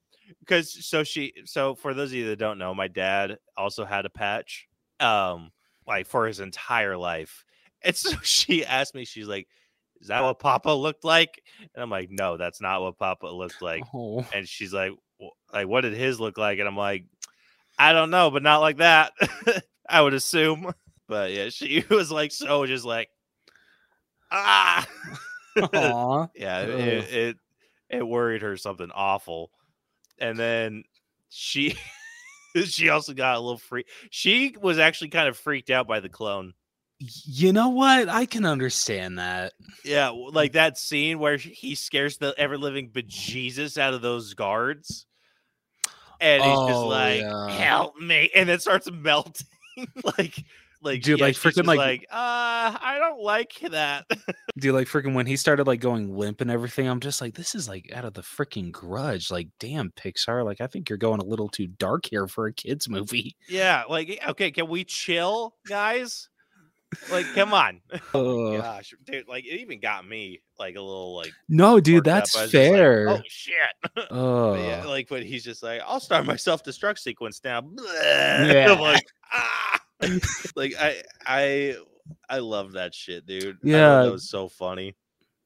so for those of you that don't know, my dad also had a patch, like for his entire life. And so she asked me, she's like, is that what Papa looked like? And I'm like, no, that's not what Papa looked like. Oh. And she's like, what did his look like? And I'm like, I don't know, but not like that. I would assume. But yeah, she was like, so just like, ah. Aww. Yeah, it worried her something awful. And then she also got a little freak. She was actually kind of freaked out by the clone. You know what? I can understand that. Yeah, like that scene where he scares the ever-living bejesus out of those guards. And he's just like, help me. And then starts melting. Dude, like freaking like, I don't like that. Dude, like freaking when he started like going limp and everything, I'm just like, this is like out of the freaking Grudge. Like, damn, Pixar. Like, I think you're going a little too dark here for a kid's movie. Yeah, like, okay, can we chill, guys? Like, come on. Oh, gosh, dude, like it even got me like a little like. No, dude, that's fair. Like, oh shit. Oh, yeah, like when he's just like, I'll start my self-destruct sequence now. Yeah. I'm like, ah. Like I love that shit, dude. Yeah, that was so funny.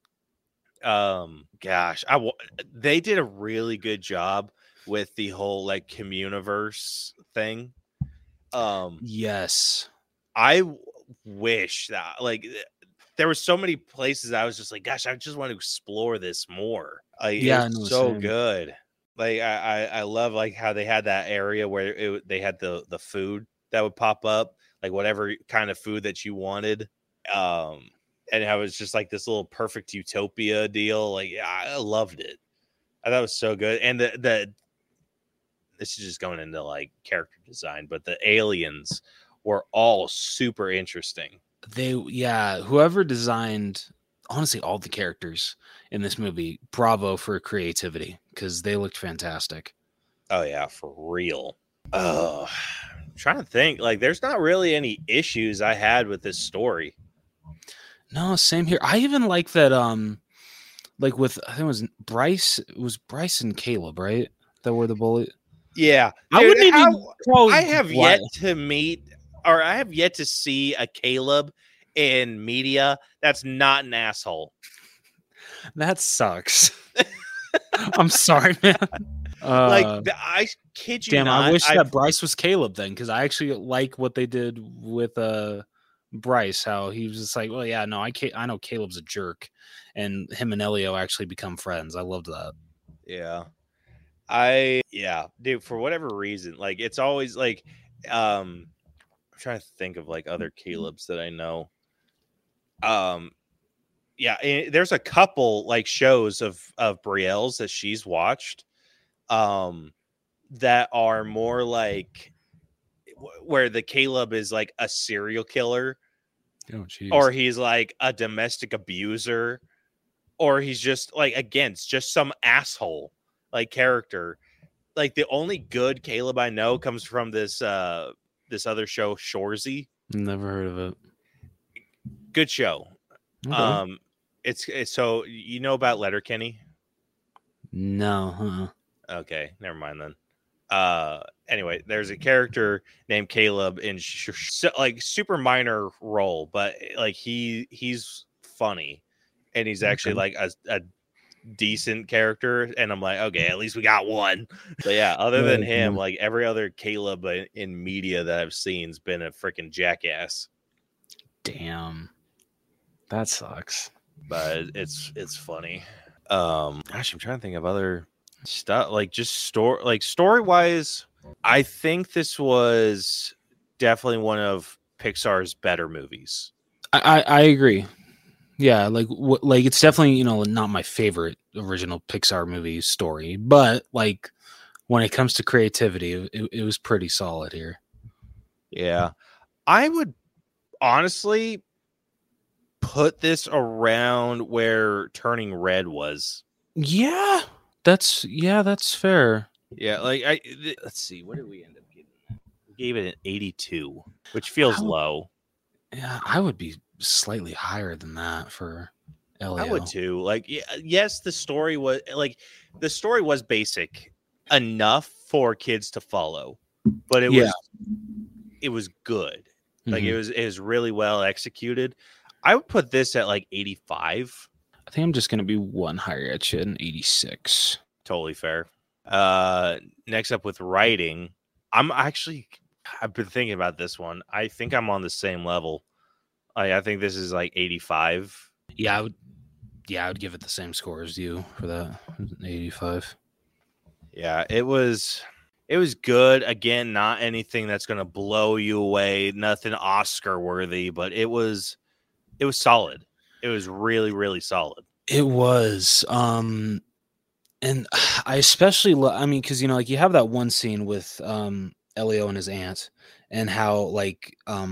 Gosh, they did a really good job with the whole like Communiverse thing. Yes, I wish that like there were so many places I was just like, gosh, I just want to explore this more. Yeah, it was so good. Like I love like how they had that area where they had the food that would pop up, like whatever kind of food that you wanted. And how it was just like this little perfect utopia deal. Like, yeah, I loved it. I thought it was so good. And the this is just going into like character design, but the aliens were all super interesting. Whoever designed, honestly, all the characters in this movie, bravo for creativity, because they looked fantastic. Oh yeah, for real. I'm trying to think, like there's not really any issues I had with this story. No, same here. I even like that like with, I think it was Bryce and Caleb, right? That were the bullet. Yeah. I wouldn't even I have yet to meet, or I have yet to see a Caleb in media that's not an asshole. That sucks. I'm sorry, man. I kid you not. I wish that Bryce was Caleb then, because I actually like what they did with Bryce. How he was just like, well, yeah, no, I know Caleb's a jerk, and him and Elio actually become friends. I loved that. Yeah, dude. For whatever reason, like it's always like, I'm trying to think of like other Calebs that I know. Yeah, there's a couple like shows of Brielle's that she's watched, that are more like where the Caleb is like a serial killer, or he's like a domestic abuser, or he's just like, again, it's just some asshole like character. Like the only good Caleb I know comes from this other show, Shoresy. Never heard of it. Good show. Okay. It's so you know about Letterkenny? No. Okay, never mind then. Anyway, there's a character named Caleb in like super minor role, but like he's funny, and he's actually like a decent character, and I'm like, okay, at least we got one. But yeah, other than him, like every other Caleb in media that I've seen's been a freaking jackass. Damn. That sucks. But it's funny. Gosh, I'm trying to think of other stuff, like just story wise. I think this was definitely one of Pixar's better movies. I agree. Yeah, like it's definitely, not my favorite original Pixar movie story, but like when it comes to creativity, it was pretty solid here. Yeah, I would honestly put this around where Turning Red was. Yeah, that's fair. Yeah, like let's see, what did we end up getting? We gave it an 82, which feels low. Yeah, I would be slightly higher than that for Elio. I would too. Like, yes, the story was basic enough for kids to follow, but it was good. Like it was really well executed. I would put this at like 85. I think I'm just gonna be one higher at you, an 86. Totally fair. Next up with writing, I've been thinking about this one. I think I'm on the same level. I think this is like 85. Yeah, I would give it the same score as you for that. 85. Yeah, it was good. Again, not anything that's going to blow you away, nothing Oscar worthy, but it was solid. It was really, really solid. It was. And I especially because like you have that one scene with Elio and his aunt, and how like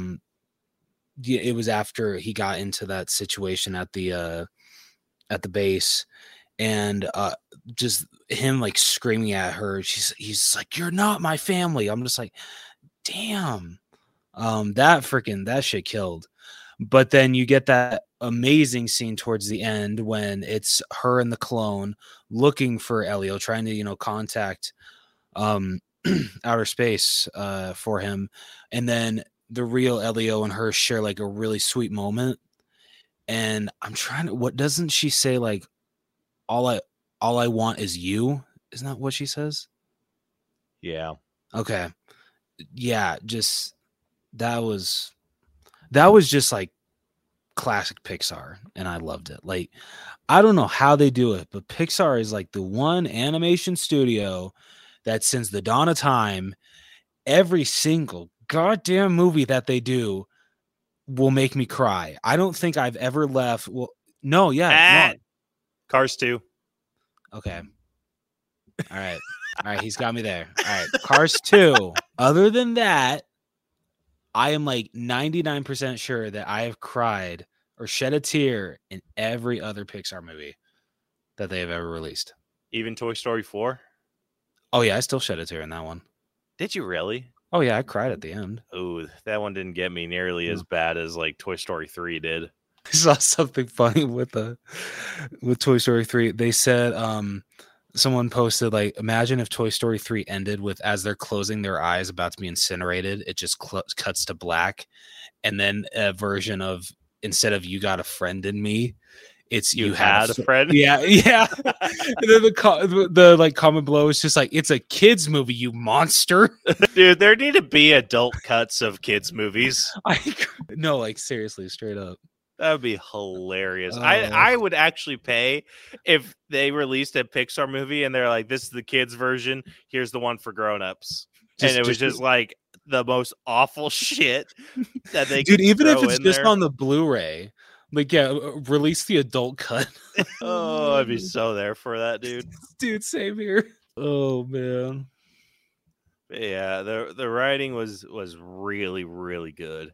it was after he got into that situation at the base, and just him like screaming at her. He's like, "You're not my family." I'm just like, damn. That shit killed. But then you get that amazing scene towards the end when it's her and the clone looking for Elio, trying to contact outer space for him, and then the real Elio and her share like a really sweet moment. And I'm trying to, what doesn't she say? Like, all I want is you. Isn't that what she says? Yeah. Okay. Yeah. Just that was just like classic Pixar, and I loved it. Like, I don't know how they do it, but Pixar is like the one animation studio that since the dawn of time, every single goddamn movie that they do will make me cry. I don't think I've ever left. Well, no, yeah. No. Cars 2. Okay. All right. He's got me there. All right. Cars 2. Other than that, I am like 99% sure that I have cried or shed a tear in every other Pixar movie that they have ever released. Even Toy Story 4? Oh, yeah. I still shed a tear in that one. Did you really? Oh, yeah. I cried at the end. Oh, that one didn't get me nearly as bad as like Toy Story 3 did. I saw something funny with Toy Story 3. They said someone posted, like, imagine if Toy Story 3 ended with, as they're closing their eyes about to be incinerated, it just cuts to black, and then a version of, instead of "you got a friend in me," it's "you had a friend." Yeah. And then the like comment below is just like, "It's a kids movie, you monster." Dude, there need to be adult cuts of kids movies. No, like seriously, straight up. That would be hilarious. I would actually pay if they released a Pixar movie and they're like, this is the kids version, here's the one for grown-ups. And it was just like the most awful shit that they could even if it's just there. on the Blu-ray, like, yeah, release the adult cut. Oh, I'd be so there for that, dude. Dude, same here. Oh, man. Yeah, the writing was really, really good.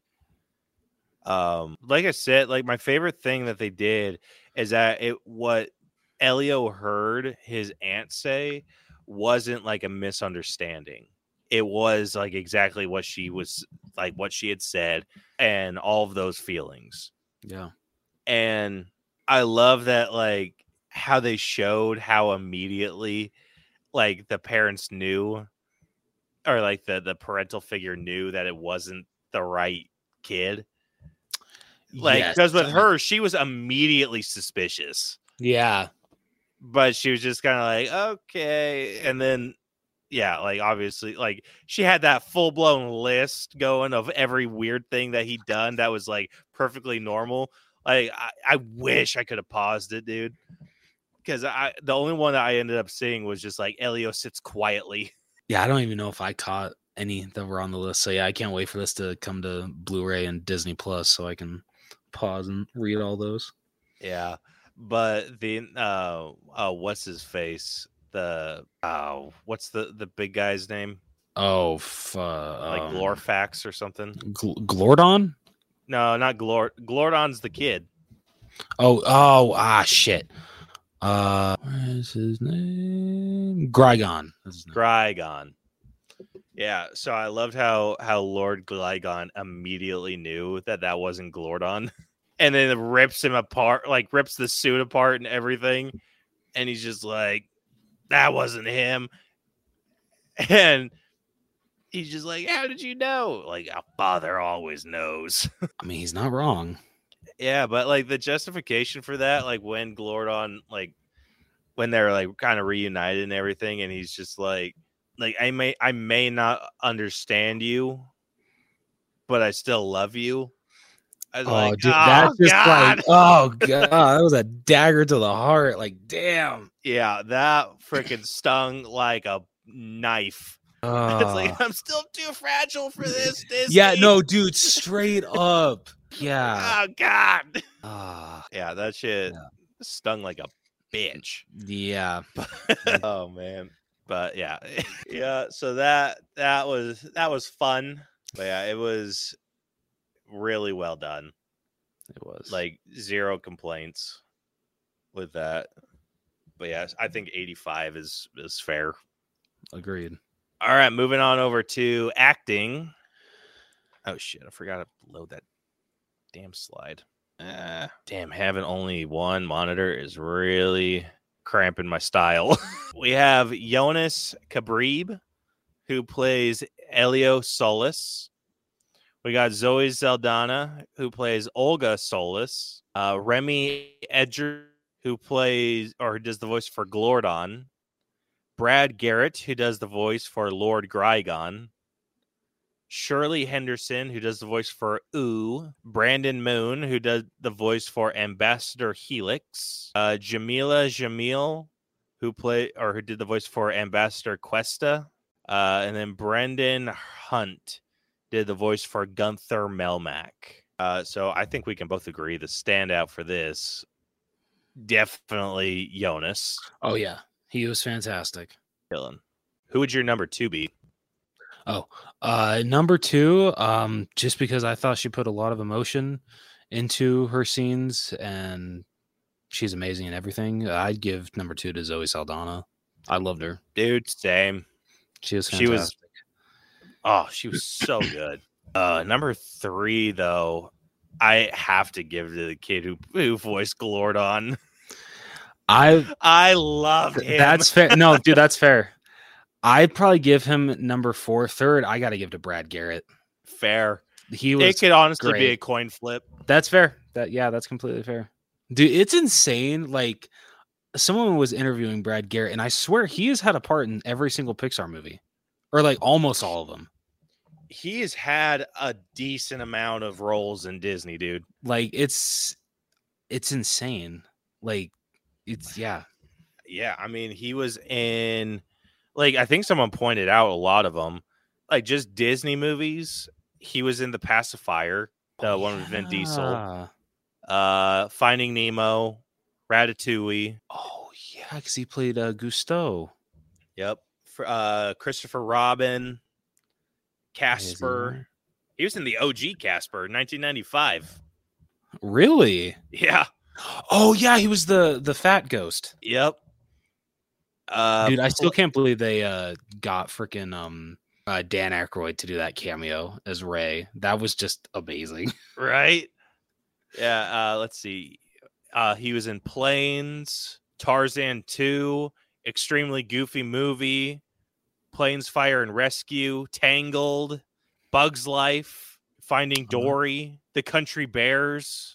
Like I said, like my favorite thing that they did is that what Elio heard his aunt say wasn't like a misunderstanding. It was like exactly what she was like, what she had said, and all of those feelings. Yeah. And I love that, like how they showed how immediately like the parents knew, or like the parental figure knew that it wasn't the right kid. Like, because with her, she was immediately suspicious. Yeah. But she was just kind of like, okay. And then yeah, like obviously, like she had that full blown list going of every weird thing that he'd done that was like perfectly normal. Like I wish I could have paused it, dude, because the only one that I ended up seeing was just like Elio sits quietly. Yeah, I don't even know if I caught any that were on the list. So yeah, I can't wait for this to come to Blu-ray and Disney Plus so I can pause and read all those. Yeah, but the what's his face? What's the big guy's name? Oh, Like Glorfax or something? Glordon? No, not Glordon's the kid. Shit. What is his name? Grygon. That's his name. Grygon. Yeah, so I loved how Lord Gligon immediately knew that wasn't Glordon, and then rips him apart, like rips the suit apart and everything, and he's just like, "That wasn't him," and he's just like, "How did you know?" Like, a father always knows. I mean, he's not wrong. Yeah, but like the justification for that, like when Glordon, like when they're like kind of reunited and everything, and he's just like I may not understand you, but I still love you. I was like, dude, oh, that's just God. like, oh god, that was a dagger to the heart. Like, damn. Yeah, that freaking stung like a knife. It's like, I'm still too fragile for this, Disney. Yeah, no, dude, straight up. Yeah. Oh God. Ah, Yeah, that shit stung like a bitch. yeah. Oh man. But yeah. Yeah, so that was fun. But yeah, it was really well done. It was Like zero complaints with that. But yeah, I think 85 is fair. agreed. All right, moving on over to acting. Oh shit, I forgot to load that damn slide. Damn, having only one monitor is really cramping my style. We have Jonas Kabrib, who plays Elio Solis. We got Zoe Saldana, who plays Olga Solis. Remy Edger, who does the voice for Glordon. Brad Garrett, who does the voice for Lord Grygon. Shirley Henderson, who does the voice for Ooh. Brandon Moon, who does the voice for Ambassador Helix. Jamila Jamil, who did the voice for Ambassador Questa. And then Brendan Hunt did the voice for Gunther Melmac. So I think we can both agree the standout for this, definitely Jonas. Oh yeah, he was fantastic. Dylan, who would your number 2 be? Number 2, just because I thought she put a lot of emotion into her scenes and she's amazing in everything. I'd give number 2 to Zoe Saldana. I loved her. Dude, same. She was fantastic. She was so good. Number 3, though, I have to give to the kid who voiced Glordon. I loved him. That's fair. No, dude, that's fair. I'd probably give him number 4. Third, I got to give to Brad Garrett. Fair. It could honestly great. be a coin flip. That's fair. That's completely fair. Dude, it's insane. Like, someone was interviewing Brad Garrett, and I swear he has had a part in every single Pixar movie, or like almost all of them. He has had a decent amount of roles in Disney, dude. Like, it's insane. Like, yeah. I mean, he was in, like, I think someone pointed out a lot of them, like just Disney movies. He was in The Pacifier, the one with Vin Diesel. Finding Nemo, Ratatouille. Oh yeah, because he played Gusteau. Yep. Christopher Robin, Casper. He was in the OG Casper, 1995. Really? Yeah. Oh yeah, he was the fat ghost. Yep. Dude, I still can't believe they got freaking Dan Aykroyd to do that cameo as Ray. That was just amazing. Right? Yeah, let's see. He was in Planes, Tarzan 2, Extremely Goofy Movie, Planes, Fire and Rescue, Tangled, Bug's Life, Finding Dory, The Country Bears,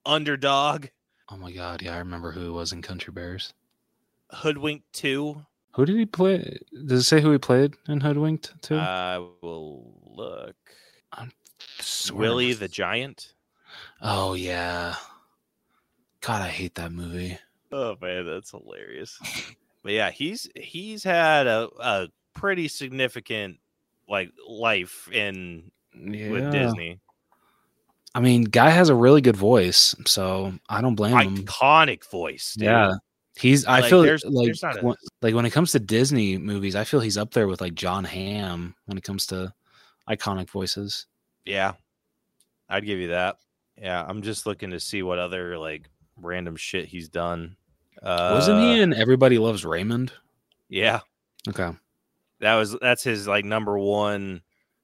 Underdog. Oh my god, yeah, I remember who he was in Country Bears. Hoodwink 2. Who did he play? Does it say who he played in Hoodwinked too? I will look. I'm sort of- Willie the Giant. Oh yeah. God, I hate that movie. Oh man, that's hilarious. But yeah, he's had a pretty significant like life in with Disney. I mean, guy has a really good voice, so I don't blame him. Iconic voice, dude. Yeah. I Like, feel there's like not a- like when it comes to Disney movies, I feel he's up there with like John Hamm when it comes to iconic voices. Yeah, I'd give you that. Yeah, I'm just looking to see what other like random shit he's done. Wasn't he in Everybody Loves Raymond? Yeah, Okay. that's his like number one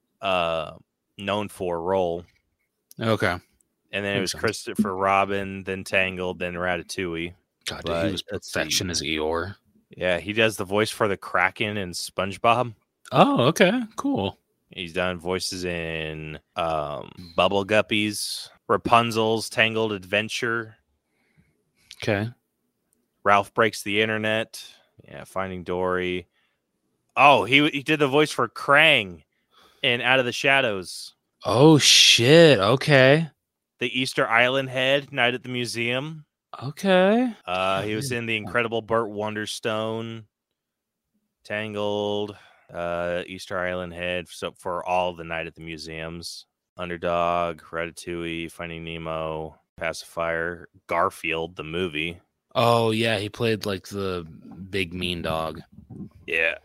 known for role. Okay. And then it was Makes sense. Christopher Robin, then Tangled, then Ratatouille. God, dude, But he was let's perfection as Eeyore. Yeah, he does the voice for the Kraken in SpongeBob. Oh, okay. Cool. He's done voices in Bubble Guppies, Rapunzel's Tangled Adventure, Okay. Ralph Breaks the Internet, yeah, Finding Dory. Oh, he did the voice for Krang in Out of the Shadows. Oh shit. Okay. The Easter Island Head, Night at the Museum. Okay. He was in The Incredible Burt Wonderstone, Tangled, Easter Island Head, so for all the Night at the Museums, Underdog, Ratatouille, Finding Nemo, Pacifier, Garfield, the movie. Oh yeah, he played like the big mean dog. Yeah.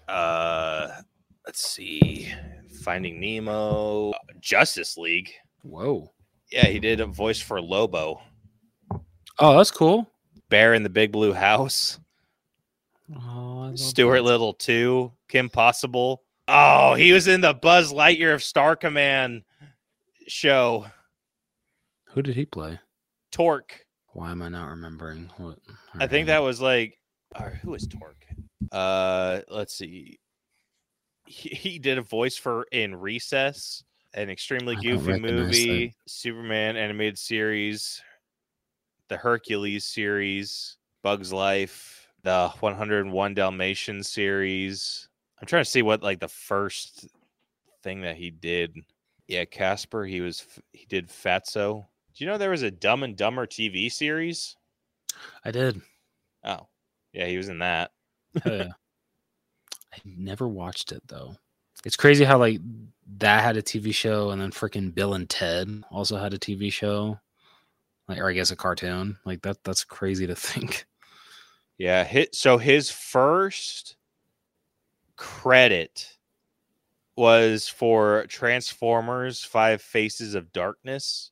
Let's see. Finding Nemo, Justice League. Whoa. Yeah, he did a voice for Lobo. Oh, that's cool. Bear in the Big Blue House. Oh, I love Stuart that. Little 2, Kim Possible. Oh, he was in the Buzz Lightyear of Star Command show. Who did he play? Torque. Why am I not remembering? What? I think that was like, who is Torque? Let's see. He did a voice for in Recess, an extremely I don't goofy recognize movie, Superman animated series, the Hercules series, Bugs Life, the 101 Dalmatians series. I'm trying to see what like the first thing that he did. Yeah, Casper. He did Fatso. Do you know there was a Dumb and Dumber TV series? I did. Oh, yeah, he was in that. Hell yeah. I never watched it though. It's crazy how like that had a TV show, and then freaking Bill and Ted also had a TV show, like, or I guess a cartoon. Like that's crazy to think. Yeah, his first credit was for Transformers 5 Faces of Darkness.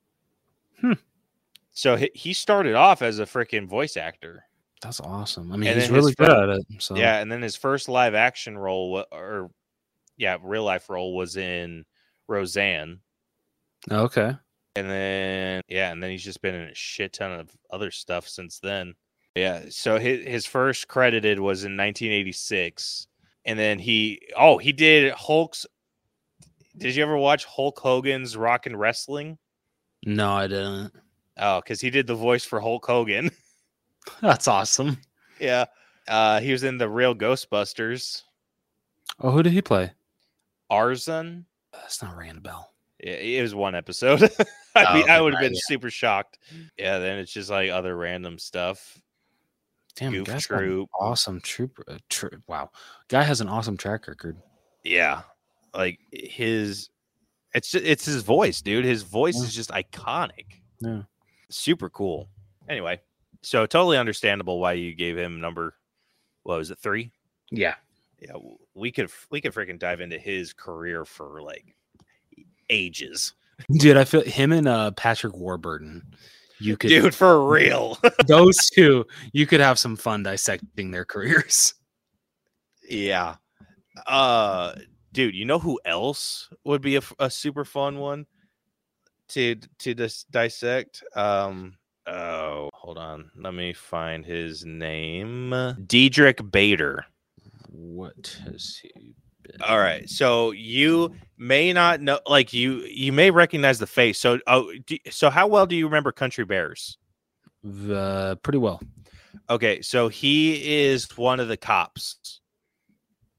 So he started off as a freaking voice actor. That's awesome. I mean, And he's then his really good at it. So Yeah, and then his first live action role, real life role was in Roseanne. Okay. And then he's just been in a shit ton of other stuff since then. Yeah, so his first credited was in 1986, and then he did Hulk's. Did you ever watch Hulk Hogan's Rockin' Wrestling? No, I didn't. Oh, because he did the voice for Hulk Hogan. That's awesome. Yeah, he was in the Real Ghostbusters. Oh, who did he play? Arzon. That's not ringing a bell. Yeah, it was one episode. I Okay, would have been yeah. super shocked. Yeah, then it's just like other random stuff. Damn, Goof guy's got an Troop. awesome troop. Wow, guy has an awesome track record. Yeah, like it's his voice, dude. His voice Yeah. is just iconic. Yeah. Super cool. Anyway, so totally understandable why you gave him number. What was it, 3? Yeah. Yeah, we could freaking dive into his career for like ages, Dude, I feel him and Patrick Warburton. You could, dude, for real. those two, you could have some fun dissecting their careers. Yeah. Dude, you know who else would be a super fun one to dissect? Oh, hold on. Let me find his name. Diedrich Bader. What has he been? All right. So you may not know, like you may recognize the face. So so how well do you remember Country Bears? Pretty well. Okay, so he is one of the cops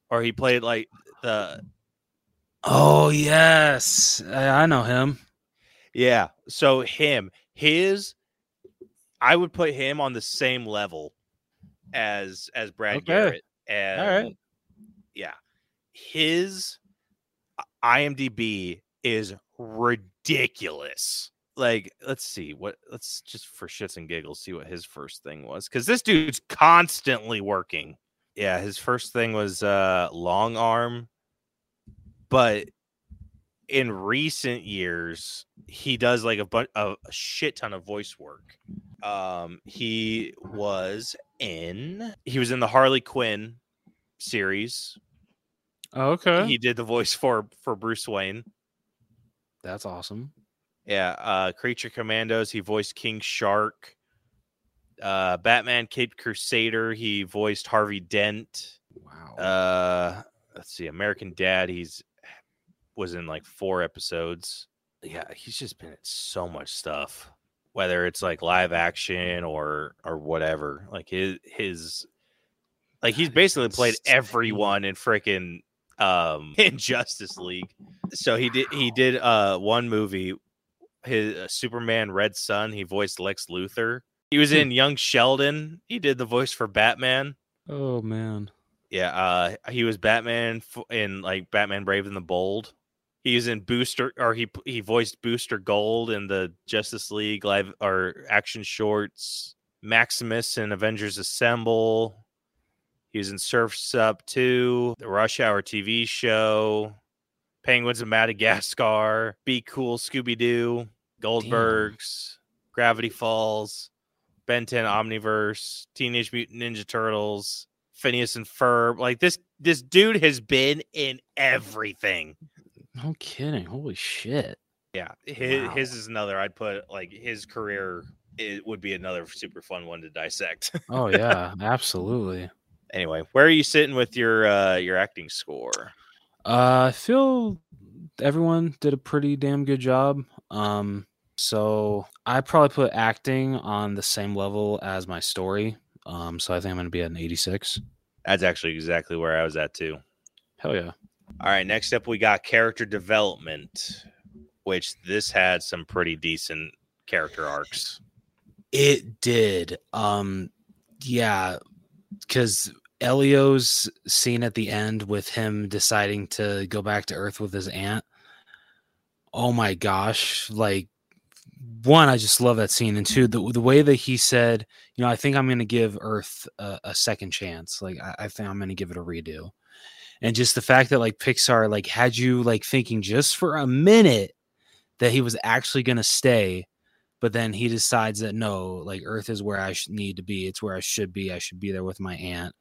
or he played like the. Oh yes, I know him. Yeah, so I would put him on the same level as Brad Okay. Garrett, and All right. yeah, his IMDb is ridiculous. Like, let's just for shits and giggles see what his first thing was, because this dude's constantly working. Yeah, his first thing was Long Arm, but in recent years he does like a shit ton of voice work. He was in the Harley Quinn series. Okay. He did the voice for Bruce Wayne. That's awesome. Yeah, Creature Commandos, he voiced King Shark. Batman Caped Crusader, he voiced Harvey Dent. Wow. Let's see, American Dad, was in like 4 episodes. Yeah, he's just been in so much stuff, whether it's like live action or whatever. Like his like he's basically played everyone in freaking in Justice League. So he did one movie, his Superman Red Sun, he voiced Lex Luthor. He was in Young Sheldon. He did the voice for Batman. Oh man. Yeah, he was Batman in like Batman Brave and the Bold. He was in Booster, or he voiced Booster Gold in the Justice League live or action shorts. Maximus in Avengers Assemble. He was in Surf's Up 2, the Rush Hour TV show, Penguins of Madagascar, Be Cool Scooby-Doo, Goldbergs, Gravity Falls, Ben 10 Omniverse, Teenage Mutant Ninja Turtles, Phineas and Ferb. Like this dude has been in everything. No kidding. Holy shit. Yeah, his is another. I'd put like his career. It would be another super fun one to dissect. Oh yeah, absolutely. Anyway, where are you sitting with your acting score? I feel everyone did a pretty damn good job. So I probably put acting on the same level as my story. So I think I'm going to be at an 86. That's actually exactly where I was at too. Hell yeah. All right, next up we got character development, which this had some pretty decent character arcs. It did. Yeah, because Elio's scene at the end with him deciding to go back to Earth with his aunt. Oh my gosh. Like, one, I just love that scene. And two, the way that he said, I think I'm going to give Earth a second chance. Like, I think I'm going to give it a redo. And just the fact that like Pixar like had you like thinking just for a minute that he was actually going to stay, but then he decides that no, like Earth is where I need to be. It's where I should be. I should be there with my aunt.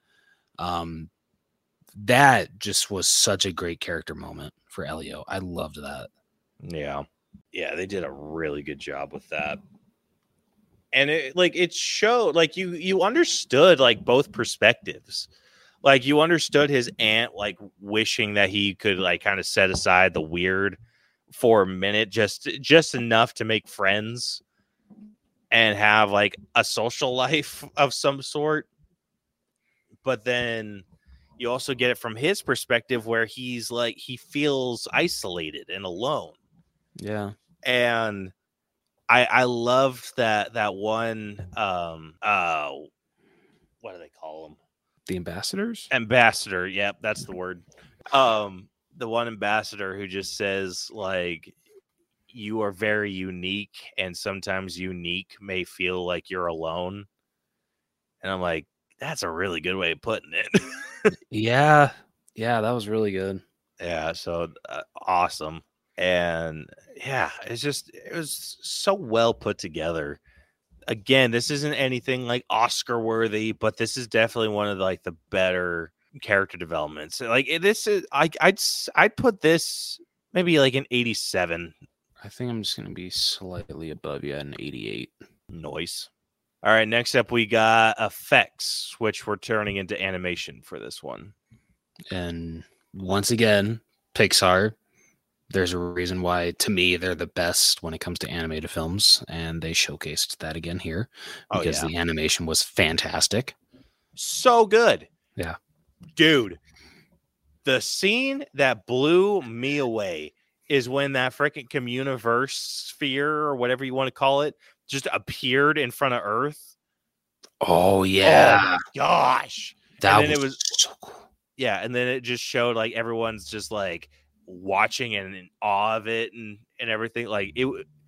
That just was such a great character moment for Elio. I loved that. Yeah, they did a really good job with that. And it showed like you understood like both perspectives. Like you understood his aunt like wishing that he could like kind of set aside the weird for a minute, just enough to make friends and have like a social life of some sort. But then you also get it from his perspective where he's like he feels isolated and alone. Yeah. And I love that one what do they call them? The ambassadors? Ambassador, yep, that's the word. The one ambassador who just says like you are very unique, and sometimes unique may feel like you're alone. And I'm like, that's a really good way of putting it. Yeah, that was really good. Yeah, so awesome. And yeah, it was so well put together. Again, this isn't anything like Oscar worthy, but this is definitely one of like the better character developments. Like this is, I'd put this maybe like an 87. I think I'm just gonna be slightly above you at an 88. Noise. All right, next up we got effects, which we're turning into animation for this one. And once again, Pixar. There's a reason why, to me, they're the best when it comes to animated films, and they showcased that again here because the animation was fantastic. So good. Yeah. Dude, The scene that blew me away is when that freaking Communiverse sphere or whatever you want to call it just appeared in front of Earth. Oh Oh yeah, my gosh. that and then was, it was so cool. Yeah, and then it just showed like everyone's just like watching and in awe of it and everything. Like it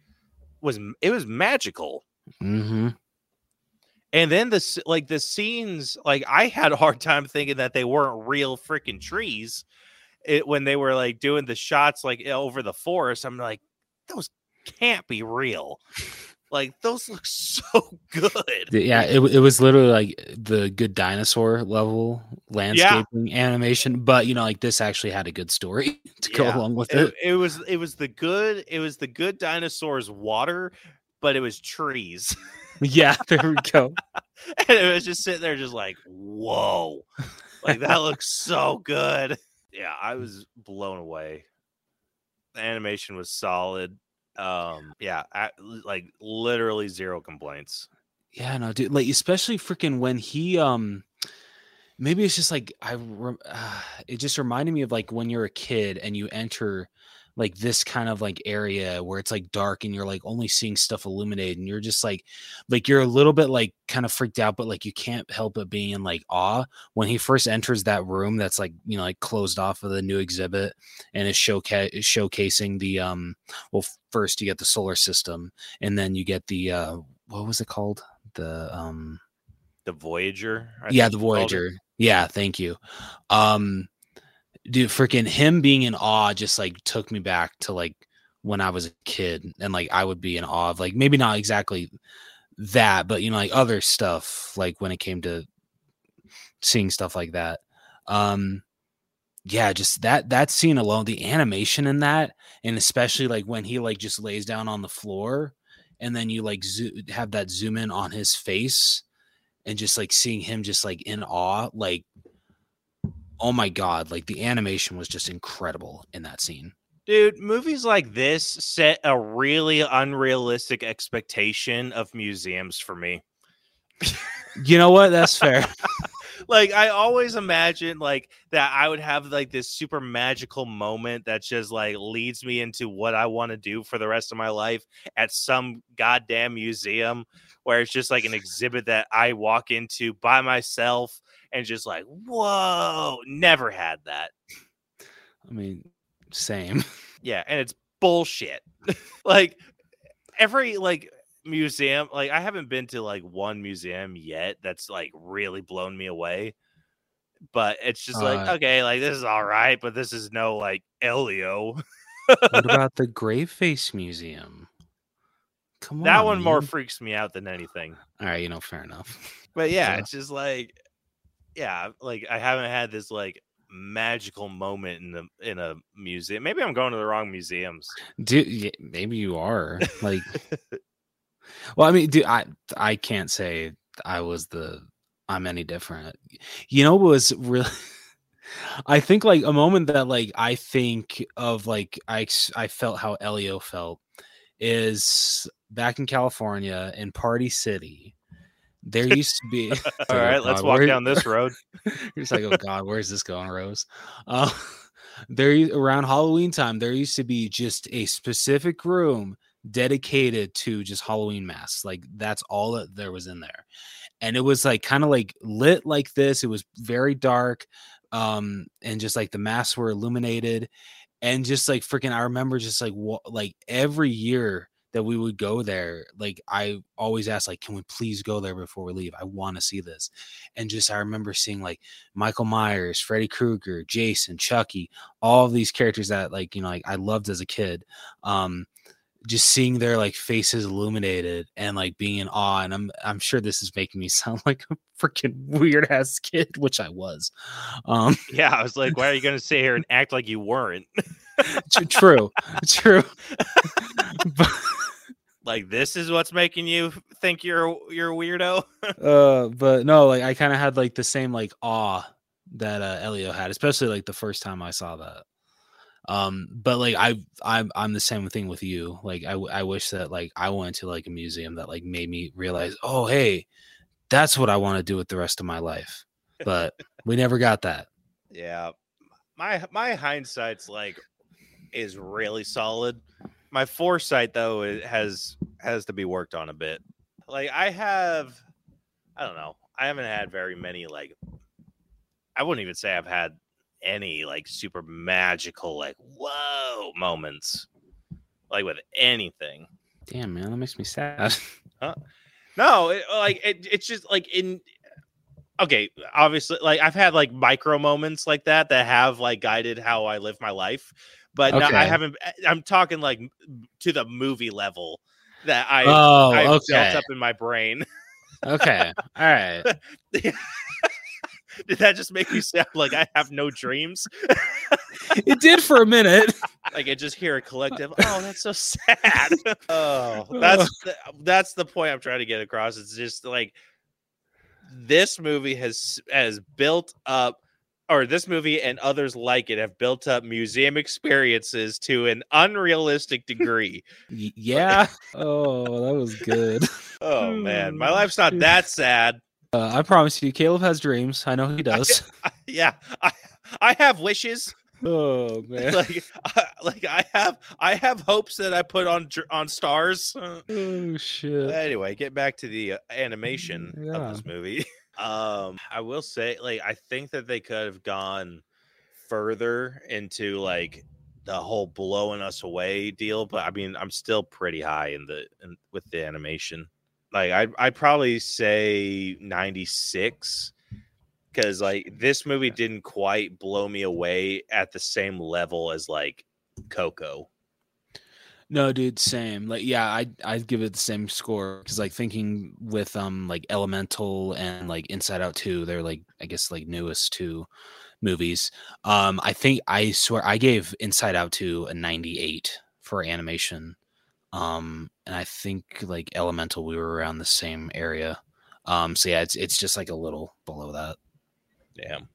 was magical. Mm-hmm. And then the scenes, like I had a hard time thinking that they weren't real freaking trees. When they were like doing the shots like over the forest, I'm like, those can't be real. Like those look so good. Yeah, it was literally like the Good Dinosaur level landscaping animation, but like this actually had a good story to go along with it. It was the good dinosaurs water, but it was trees. Yeah, there we go. And it was just sitting there just like, whoa. Like that looks so good. Yeah, I was blown away. The animation was solid. Like literally zero complaints. Yeah, no, dude. Like especially freaking when he maybe it's just like it just reminded me of like when you're a kid and you enter like this kind of like area where it's like dark and you're like only seeing stuff illuminated and you're just like you're a little bit like kind of freaked out, but like you can't help but being in like awe when he first enters that room that's like like closed off of the new exhibit and is showcasing the well, first you get the solar system and then you get the what was it called, the Voyager. The Voyager. Yeah, thank you. Dude, freaking him being in awe just like took me back to like when I was a kid and like I would be in awe of like maybe not exactly that, but like other stuff like when it came to seeing stuff like that. Yeah, just that scene alone, the animation in that, and especially like when he like just lays down on the floor and then you like have that zoom in on his face and just like seeing him just like in awe, like oh my god, like the animation was just incredible in that scene. Dude, movies like this set a really unrealistic expectation of museums for me. You know what? That's fair. Like I always imagined like that I would have like this super magical moment that just like leads me into what I want to do for the rest of my life at some goddamn museum where it's just like an exhibit that I walk into by myself and just like, whoa, never had that. I mean, same. Yeah, and it's bullshit. Like every like museum, like I haven't been to like one museum yet that's like really blown me away. But it's just like, okay, like this is all right, but this is no like Elio. What about the Graveface Museum? Come on. That one man. more freaks me out than anything. All right, fair enough. But yeah, it's just like, yeah, like I haven't had this like magical moment in a museum. Maybe I'm going to the wrong museums. Dude, yeah, maybe you are. Like, well, I mean, dude, I can't say I'm any different. You know, what was really, I think like a moment that like I think of like I felt how Elio felt is back in California in Party City. There used to be. All right, let's walk down this road. You're just like, oh god, where's this going, Rose? There around Halloween time, there used to be just a specific room dedicated to just Halloween masks. Like that's all that there was in there, and it was like kind of like lit like this. It was very dark, and just like the masks were illuminated, and just like freaking. I remember just like like every year that we would go there, like I always asked, like, can we please go there before we leave? I want to see this. And just I remember seeing like Michael Myers, Freddy Krueger, Jason, Chucky, all of these characters that like, you know, like I loved as a kid. Just seeing their like faces illuminated and like being in awe. And I'm sure this is making me sound like a freaking weird ass kid, which I was. Yeah, I was like, why are you gonna sit here and act like you weren't? True. But, like this is what's making you think you're a weirdo. But no, like I kind of had like the same like awe that Elio had, especially like the first time I saw that. But like I'm the same thing with you. Like I wish that like I went to like a museum that like made me realize, oh hey, that's what I want to do with the rest of my life. But we never got that. Yeah. my hindsight's like is really solid. My foresight though has to be worked on a bit. Like I don't know. I haven't had very many like I wouldn't even say I've had any like super magical like whoa moments like with anything. Damn, man, that makes me sad. No, it's just like okay, obviously like I've had like micro moments like that have like guided how I live my life, but no, I haven't. I'm talking like to the movie level that I've built up in my brain. Okay, all right. Did that just make you sound like I have no dreams? It did for a minute. Like I just hear a collective. Oh, that's so sad. Oh, that's the point I'm trying to get across. It's just like this movie has built up, or this movie and others like it have built up museum experiences to an unrealistic degree. Yeah. Oh, that was good. Oh man, my life's not that sad. I promise you, Caleb has dreams. I know he does. Yeah, I have wishes. Oh man, I have hopes that I put on stars. Oh shit. Anyway, get back to the animation of this movie. I will say, like, I think that they could have gone further into like the whole blowing us away deal, but I mean, I'm still pretty high with the animation. Like, I'd probably say 96. Because like this movie didn't quite blow me away at the same level as like Coco. No, dude, same. Like, yeah, I'd give it the same score because like thinking with like Elemental and like Inside Out 2, they're like I guess like newest two movies. I swear I gave Inside Out 2 a 98 for animation. And I think like Elemental we were around the same area. So yeah, it's just like a little below that. Damn.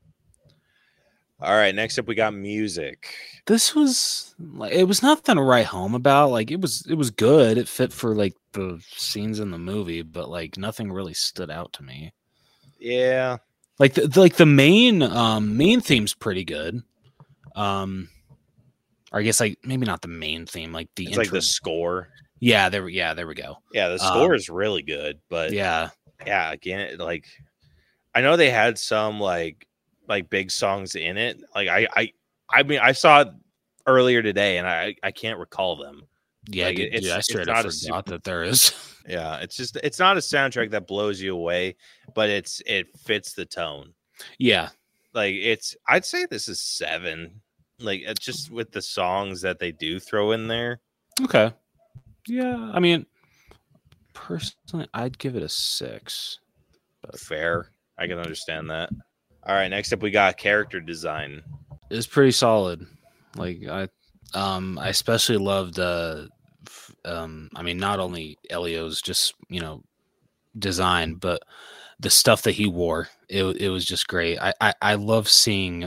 All right, next up we got music. This was like it was nothing to write home about. Like it was good. It fit for like the scenes in the movie, but like nothing really stood out to me. Yeah. Like the main theme's pretty good. Or I guess like maybe not the main theme, like the it's like the score. Yeah, there we go. Yeah, the score is really good, but yeah, again, like I know they had some like big songs in it. Like I mean I saw it earlier today and I can't recall them. Yeah, like, dude, I straight up forgot that there is. Yeah, it's not a soundtrack that blows you away, but it fits the tone. Yeah. Like I'd say this is 7. Like just with the songs that they do throw in there. Okay. Yeah, I mean personally I'd give it a 6. But fair. I can understand that. All right, next up we got character design. It's pretty solid. Like I especially loved I mean not only Elio's just, design, but the stuff that he wore. It was just great. I love seeing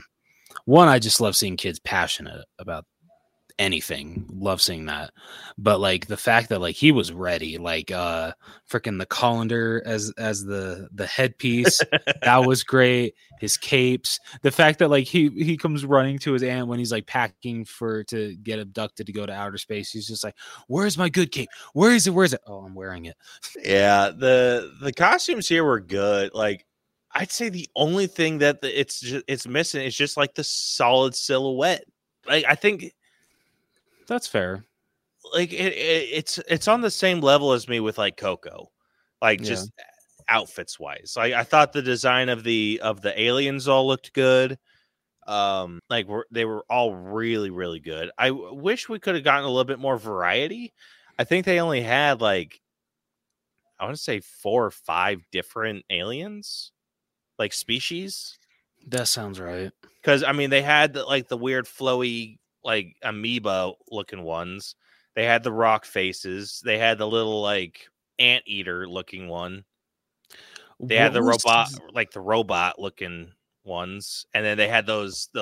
I just love seeing kids passionate about anything. Love seeing that. But like the fact that like he was ready, like freaking the colander as the headpiece, that was great. His capes, the fact that like he comes running to his aunt when he's like packing to get abducted to go to outer space. He's just like, where's my good cape? Where is it? Oh, I'm wearing it. Yeah, the costumes here were good. Like I'd say the only thing that it's missing is just like the solid silhouette. Like I think that's fair. Like it's on the same level as me with like Coco, like just outfits wise. Like I thought the design of the aliens all looked good. Like they were all really, really good. I wish we could have gotten a little bit more variety. I think they only had like, I want to say 4 or 5 different aliens, like species. That sounds right. Because I mean, they had the weird flowy like amoeba looking ones. They had the rock faces. They had the little like anteater looking one. They had the robot looking ones, and then they had those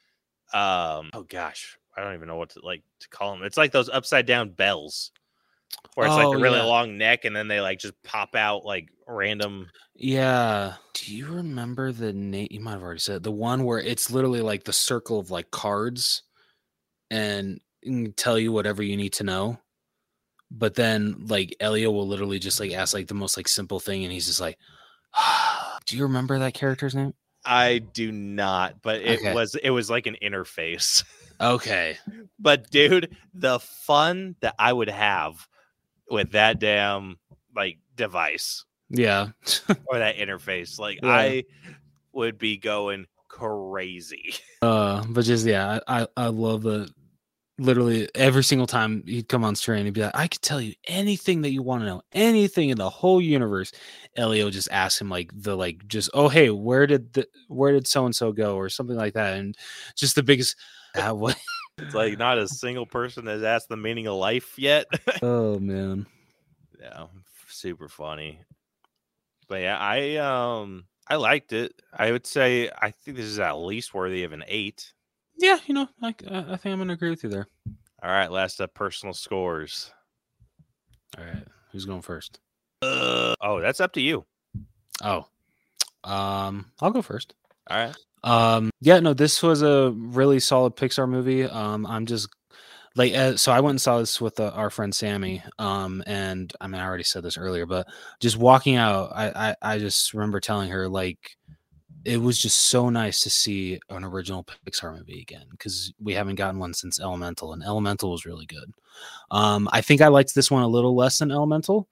oh gosh, I don't even know what to call them. It's like those upside down bells where it's like Oh, a really yeah. long neck, and then they like just pop out like random. Yeah. Do you remember the name? You might have already said the one where it's literally like the circle of like cards and it can tell you whatever you need to know. But then like Elio will literally just like ask like the most like simple thing and he's just like, do you remember that character's name? I do not, but it Okay. was like an interface. Okay. But dude, the fun that I would have with that damn like device Yeah. or that interface, like Yeah. I would be going crazy. But just yeah, I love the literally every single time he'd come on stream, he'd be like, I could tell you anything that you want to know, anything in the whole universe. Elio just asked him like just, oh hey, where did so and so go or something like that, and just the biggest what. It's like not a single person has asked the meaning of life yet. Oh man. Yeah, super funny. But yeah, I liked it. I would say I think this is at least worthy of an 8. Yeah, I think I'm gonna agree with you there. All right, last up, personal scores. All right, who's going first? Oh, that's up to you. Oh, I'll go first. All right. Yeah, no, this was a really solid Pixar movie. I'm just like, so I went and saw this with our friend Sammy. And I mean, I already said this earlier, but just walking out, I just remember telling her like, it was just so nice to see an original Pixar movie again because we haven't gotten one since Elemental, and Elemental was really good. I think I liked this one a little less than Elemental.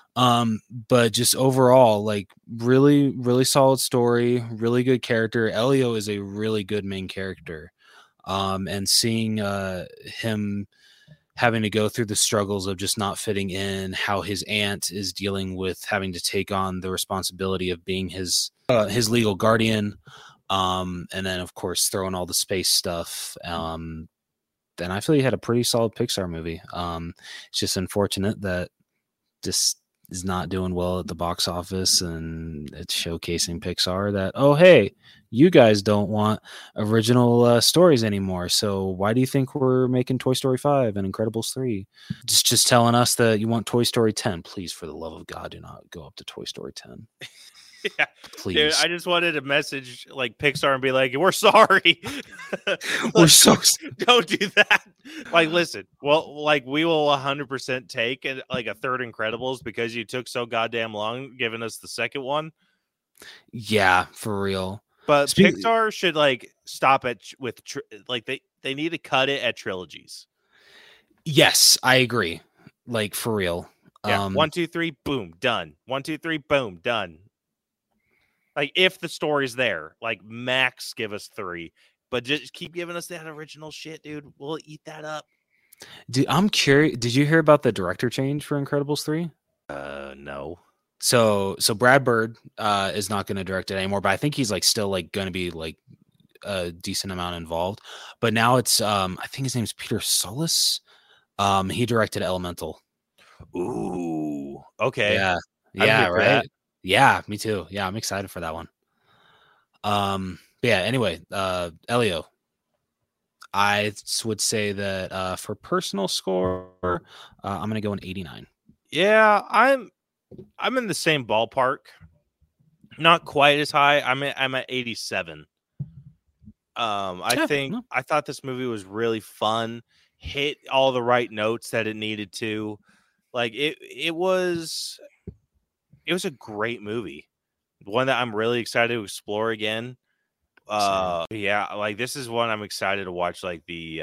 But just overall, like really, really solid story, really good character. Elio is a really good main character. And seeing him having to go through the struggles of just not fitting in, how his aunt is dealing with having to take on the responsibility of being his legal guardian, and then of course throwing all the space stuff. Then I feel he had a pretty solid Pixar movie. It's just unfortunate that this is not doing well at the box office, and it's showcasing Pixar that, oh hey, you guys don't want original stories anymore, so why do you think we're making Toy Story 5 and Incredibles 3? Just telling us that you want Toy Story 10. Please, for the love of God, do not go up to Toy Story 10. Yeah, please. Dude, I just wanted to message like Pixar and be like, "We're sorry, we're so don't do that." Like, listen, well, like we will 100% take like a third Incredibles because you took so goddamn long giving us the second one. Yeah, for real. But Pixar should like stop at like they need to cut it at trilogies. Yes, I agree. Like for real. Yeah, 1, 2, 3, boom, done. 1, 2, 3, boom, done. Like if the story's there, like max give us 3, but just keep giving us that original shit, dude. We'll eat that up. Dude, I'm curious. Did you hear about the director change for Incredibles 3? No. So Brad Bird is not going to direct it anymore, but I think he's like still like going to be like a decent amount involved. But now it's I think his name's Peter Solis. He directed Elemental. Ooh, okay. Yeah, right. That. Yeah, me too. Yeah, I'm excited for that one. Yeah, anyway, Elio, I would say that for personal score, I'm going to go an 89. Yeah, I'm in the same ballpark. Not quite as high. I'm at 87. I thought this movie was really fun. Hit all the right notes that it needed to. Like it was a great movie. One that I'm really excited to explore again. Yeah, like this is one I'm excited to watch like the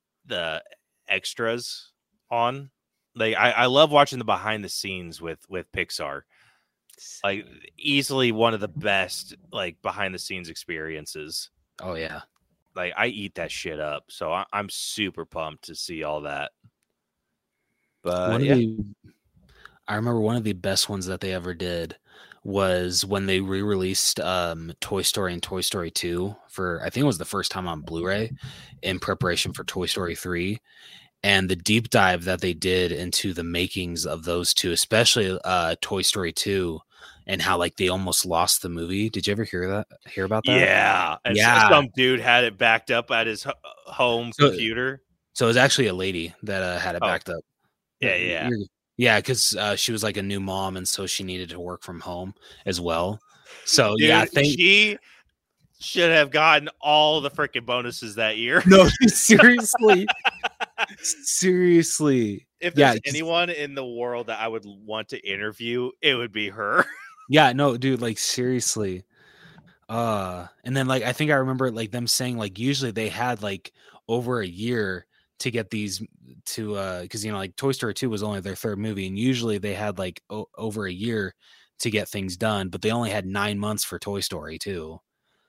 extras on. Like I love watching the behind the scenes with Pixar. Like easily one of the best like behind the scenes experiences. Oh yeah. Like I eat that shit up. So I'm super pumped to see all that. But I remember one of the best ones that they ever did was when they re-released Toy Story and Toy Story 2 for, I think it was the first time on Blu-ray in preparation for Toy Story 3. And the deep dive that they did into the makings of those two, especially Toy Story 2, and how like they almost lost the movie. Did you ever hear about that? Yeah. And some dude had it backed up at his home computer. So it was actually a lady that had it backed up. Yeah. Yeah, because she was like a new mom, and so she needed to work from home as well. So Dude, yeah, I think she should have gotten all the freaking bonuses that year. no, seriously, seriously. If Yeah, there's anyone in the world that I would want to interview, it would be her. yeah, no, dude, like seriously. And then like I think I remember like them saying like usually they had like over a year to get these to because you know like Toy Story 2 was only their third movie, and usually they had like over a year to get things done, but they only had 9 months for Toy Story 2.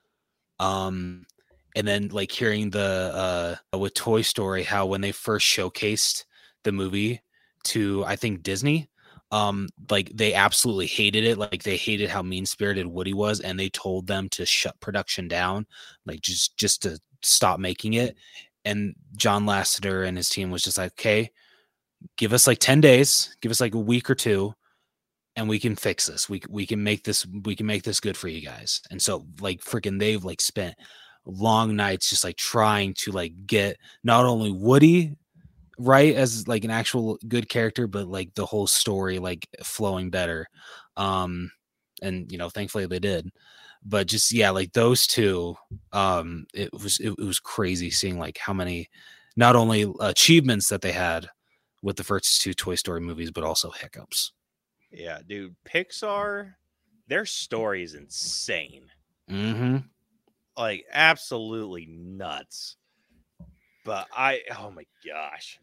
And then like hearing the with Toy Story how when they first showcased the movie to I think Disney, like they absolutely hated it, like they hated how mean-spirited Woody was, and they told them to shut production down, like just to stop making it. And John Lasseter and his team was just like, okay, give us like 10 days, give us like a week or two, and we can fix this. We can make this good for you guys. And so like freaking they've like spent long nights just like trying to like get not only Woody right as like an actual good character, but like the whole story like flowing better. And you know, thankfully they did. But just yeah, like those two, it was crazy seeing like how many not only achievements that they had with the first two Toy Story movies, but also hiccups. Yeah, dude. Pixar, their story is insane. Mm-hmm. Like absolutely nuts. But oh my gosh.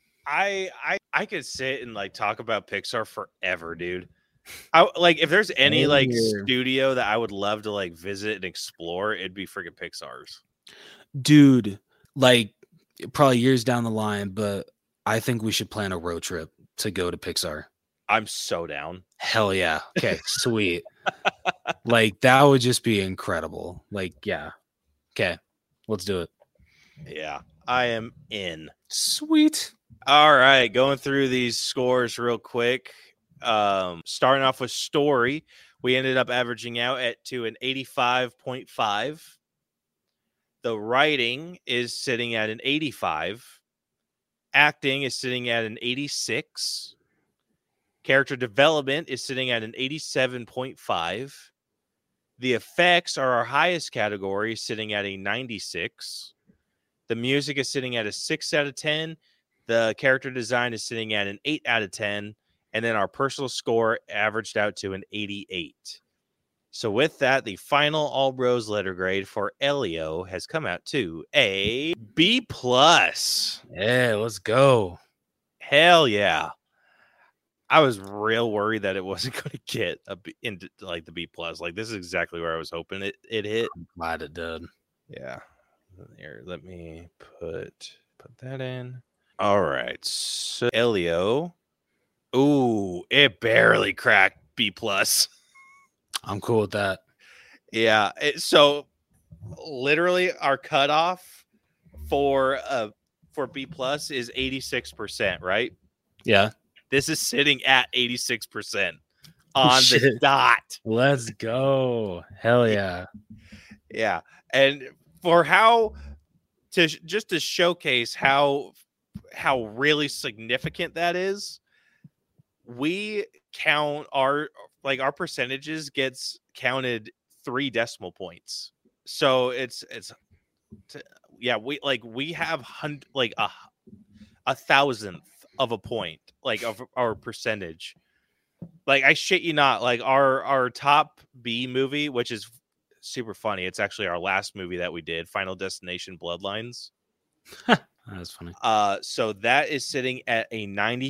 I could sit and like talk about Pixar forever, dude. I like if there's any like studio that I would love to like visit and explore, it'd be freaking Pixar's. Dude, like probably years down the line, but I think we should plan a road trip to go to Pixar. I'm so down. Hell yeah. Okay, sweet. Like that would just be incredible. Like, yeah. Okay, let's do it. Yeah, I am in. Sweet. All right, going through these scores real quick. Starting off with story, we ended up averaging out to an 85.5. The writing is sitting at an 85. Acting is sitting at an 86. Character development is sitting at an 87.5. The effects are our highest category, sitting at a 96. The music is sitting at a 6 out of 10. The character design is sitting at an 8 out of 10. And then our personal score averaged out to an 88. So with that, the final All Bros letter grade for Elio has come out to a B+. Yeah, let's go. Hell yeah. I was real worried that it wasn't going to get into like the B+. Like this is exactly where I was hoping it hit. I'm glad it did. Yeah. Here, let me put that in. All right. So Elio. Ooh, it barely cracked B+. I'm cool with that. Yeah. So literally our cutoff for B+ is 86%, right? Yeah. This is sitting at 86% on the dot. Let's go. Hell yeah. Yeah. And for to showcase how really significant that is, we count our percentages gets counted 3 decimal points. So we have a thousandth of a point, like of our percentage. Like I shit you not, like our top B movie, which is super funny. It's actually our last movie that we did, Final Destination Bloodlines. That's funny. So that is sitting at a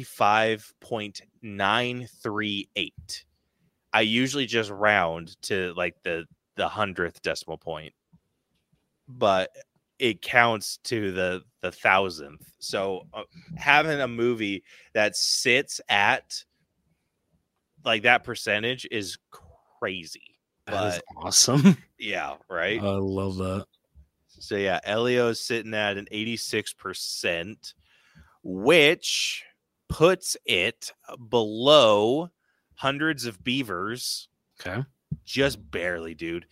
95.938. I usually just round to like the 100th decimal point, but it counts to the 1,000th. So having a movie that sits at like that percentage is crazy. That is awesome. Yeah, right. I love that. So yeah, Elio's sitting at an 86%, which puts it below Hundreds of Beavers. Okay. Just barely, dude.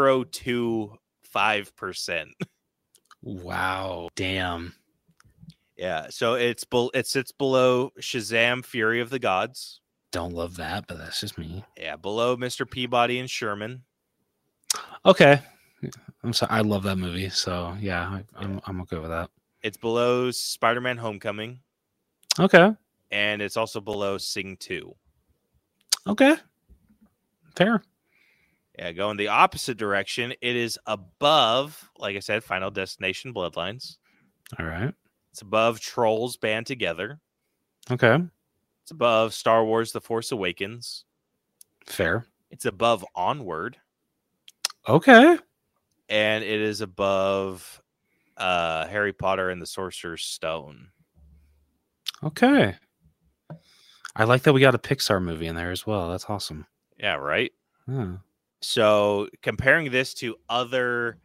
0.025%. Wow. Damn. Yeah, so it sits below Shazam: Fury of the Gods. Don't love that, but that's just me. Yeah, below Mr. Peabody and Sherman. Okay. I'm sorry. I love that movie. So, yeah, I'm okay with that. It's below Spider-Man: Homecoming. Okay. And it's also below Sing 2. Okay. Fair. Yeah, going the opposite direction. It is above, like I said, Final Destination: Bloodlines. All right. It's above Trolls Band Together. Okay. It's above Star Wars: The Force Awakens. Fair. It's above Onward. Okay. And it is above Harry Potter and the Sorcerer's Stone. Okay. I like that we got a Pixar movie in there as well. That's awesome. Yeah, right? Yeah. So comparing this to other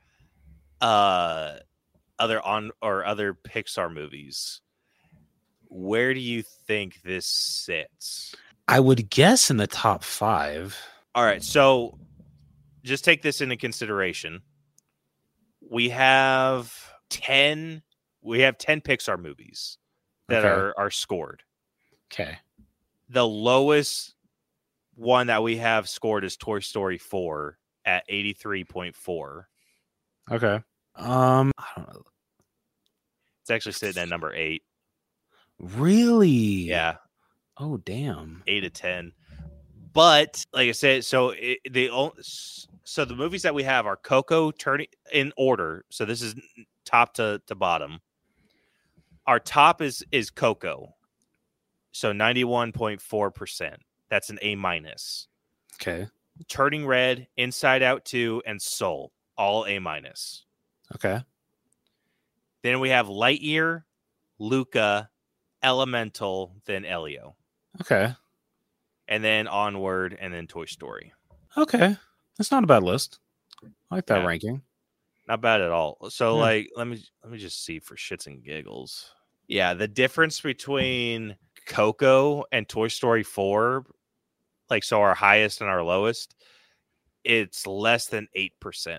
Pixar movies, where do you think this sits? I would guess in the top 5. All right, so just take this into consideration. We have 10 Pixar movies that are scored. Okay. The lowest one that we have scored is Toy Story 4 at 83.4. Okay. I don't know. It's actually sitting at number 8. Really? Yeah. Oh, damn. 8 to 10. But like I said, so the movies that we have are Coco, turning in order. So this is top to bottom. Our top is Coco. So 91.4%. That's an A-. Okay. Turning Red, Inside Out 2, and Soul, all A-. Okay. Then we have Lightyear, Luca, Elemental, then Elio. Okay. And then Onward, and then Toy Story. Okay. That's not a bad list. I like that ranking. Not bad at all. So let me just see for shits and giggles. Yeah, the difference between Coco and Toy Story 4, like so our highest and our lowest, it's less than 8%.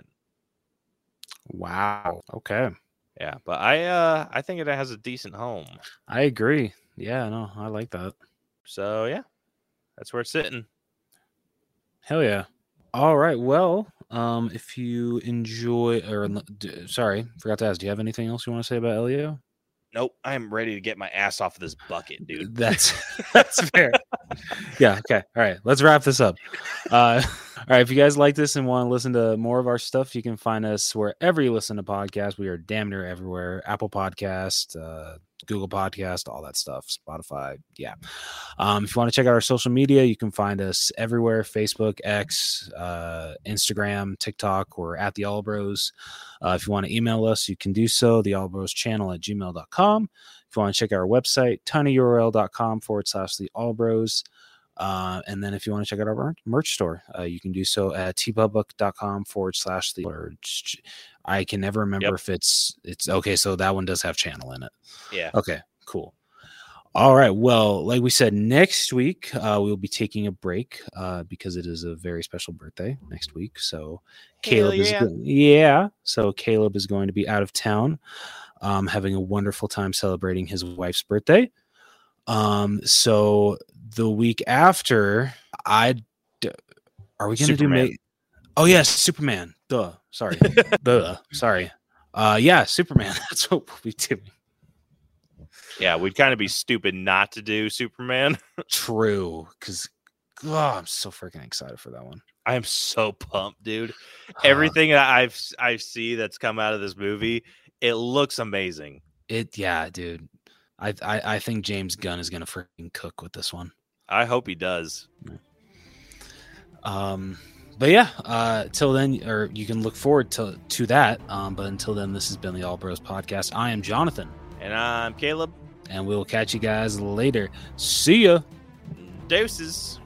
Wow. Okay. Yeah, but I think it has a decent home. I agree. Yeah, no, I like that. So yeah, that's where it's sitting. Hell yeah. All right. Well, if you enjoy, sorry, forgot to ask, do you have anything else you want to say about Elio? Nope, I'm ready to get my ass off of this bucket, dude. That's fair. Yeah. Okay. All right. Let's wrap this up. All right. If you guys like this and want to listen to more of our stuff, you can find us wherever you listen to podcasts. We are damn near everywhere. Apple Podcast, Google Podcast, all that stuff. Spotify. Yeah. If you want to check out our social media, you can find us everywhere. Facebook, X, Instagram, TikTok. We're at the All Bros. If you want to email us, you can do so. The All Bros channel at gmail.com. If you want to check out our website, tinyurl.com/the All Bros. And then if you want to check out our merch store, you can do so at tpublic.com/the. I can never remember if it's okay. So that one does have channel in it. Yeah. Okay, cool. All right. Well, like we said, next week we'll be taking a break because it is a very special birthday next week. So Caleb is So Caleb is going to be out of town, having a wonderful time celebrating his wife's birthday. So the week after, are we going to do? Oh yes, Superman. Duh. Sorry. Sorry. Yeah, Superman. That's what we'll be doing. Yeah, we'd kind of be stupid not to do Superman. True, because I'm so freaking excited for that one. I am so pumped, dude. Everything that I see that's come out of this movie, it looks amazing. Yeah, dude. I think James Gunn is gonna freaking cook with this one. I hope he does. But yeah, till then, or you can look forward to that. But until then, this has been the All Bros Podcast. I am Jonathan. And I'm Caleb. And we'll catch you guys later. See ya. Deuces.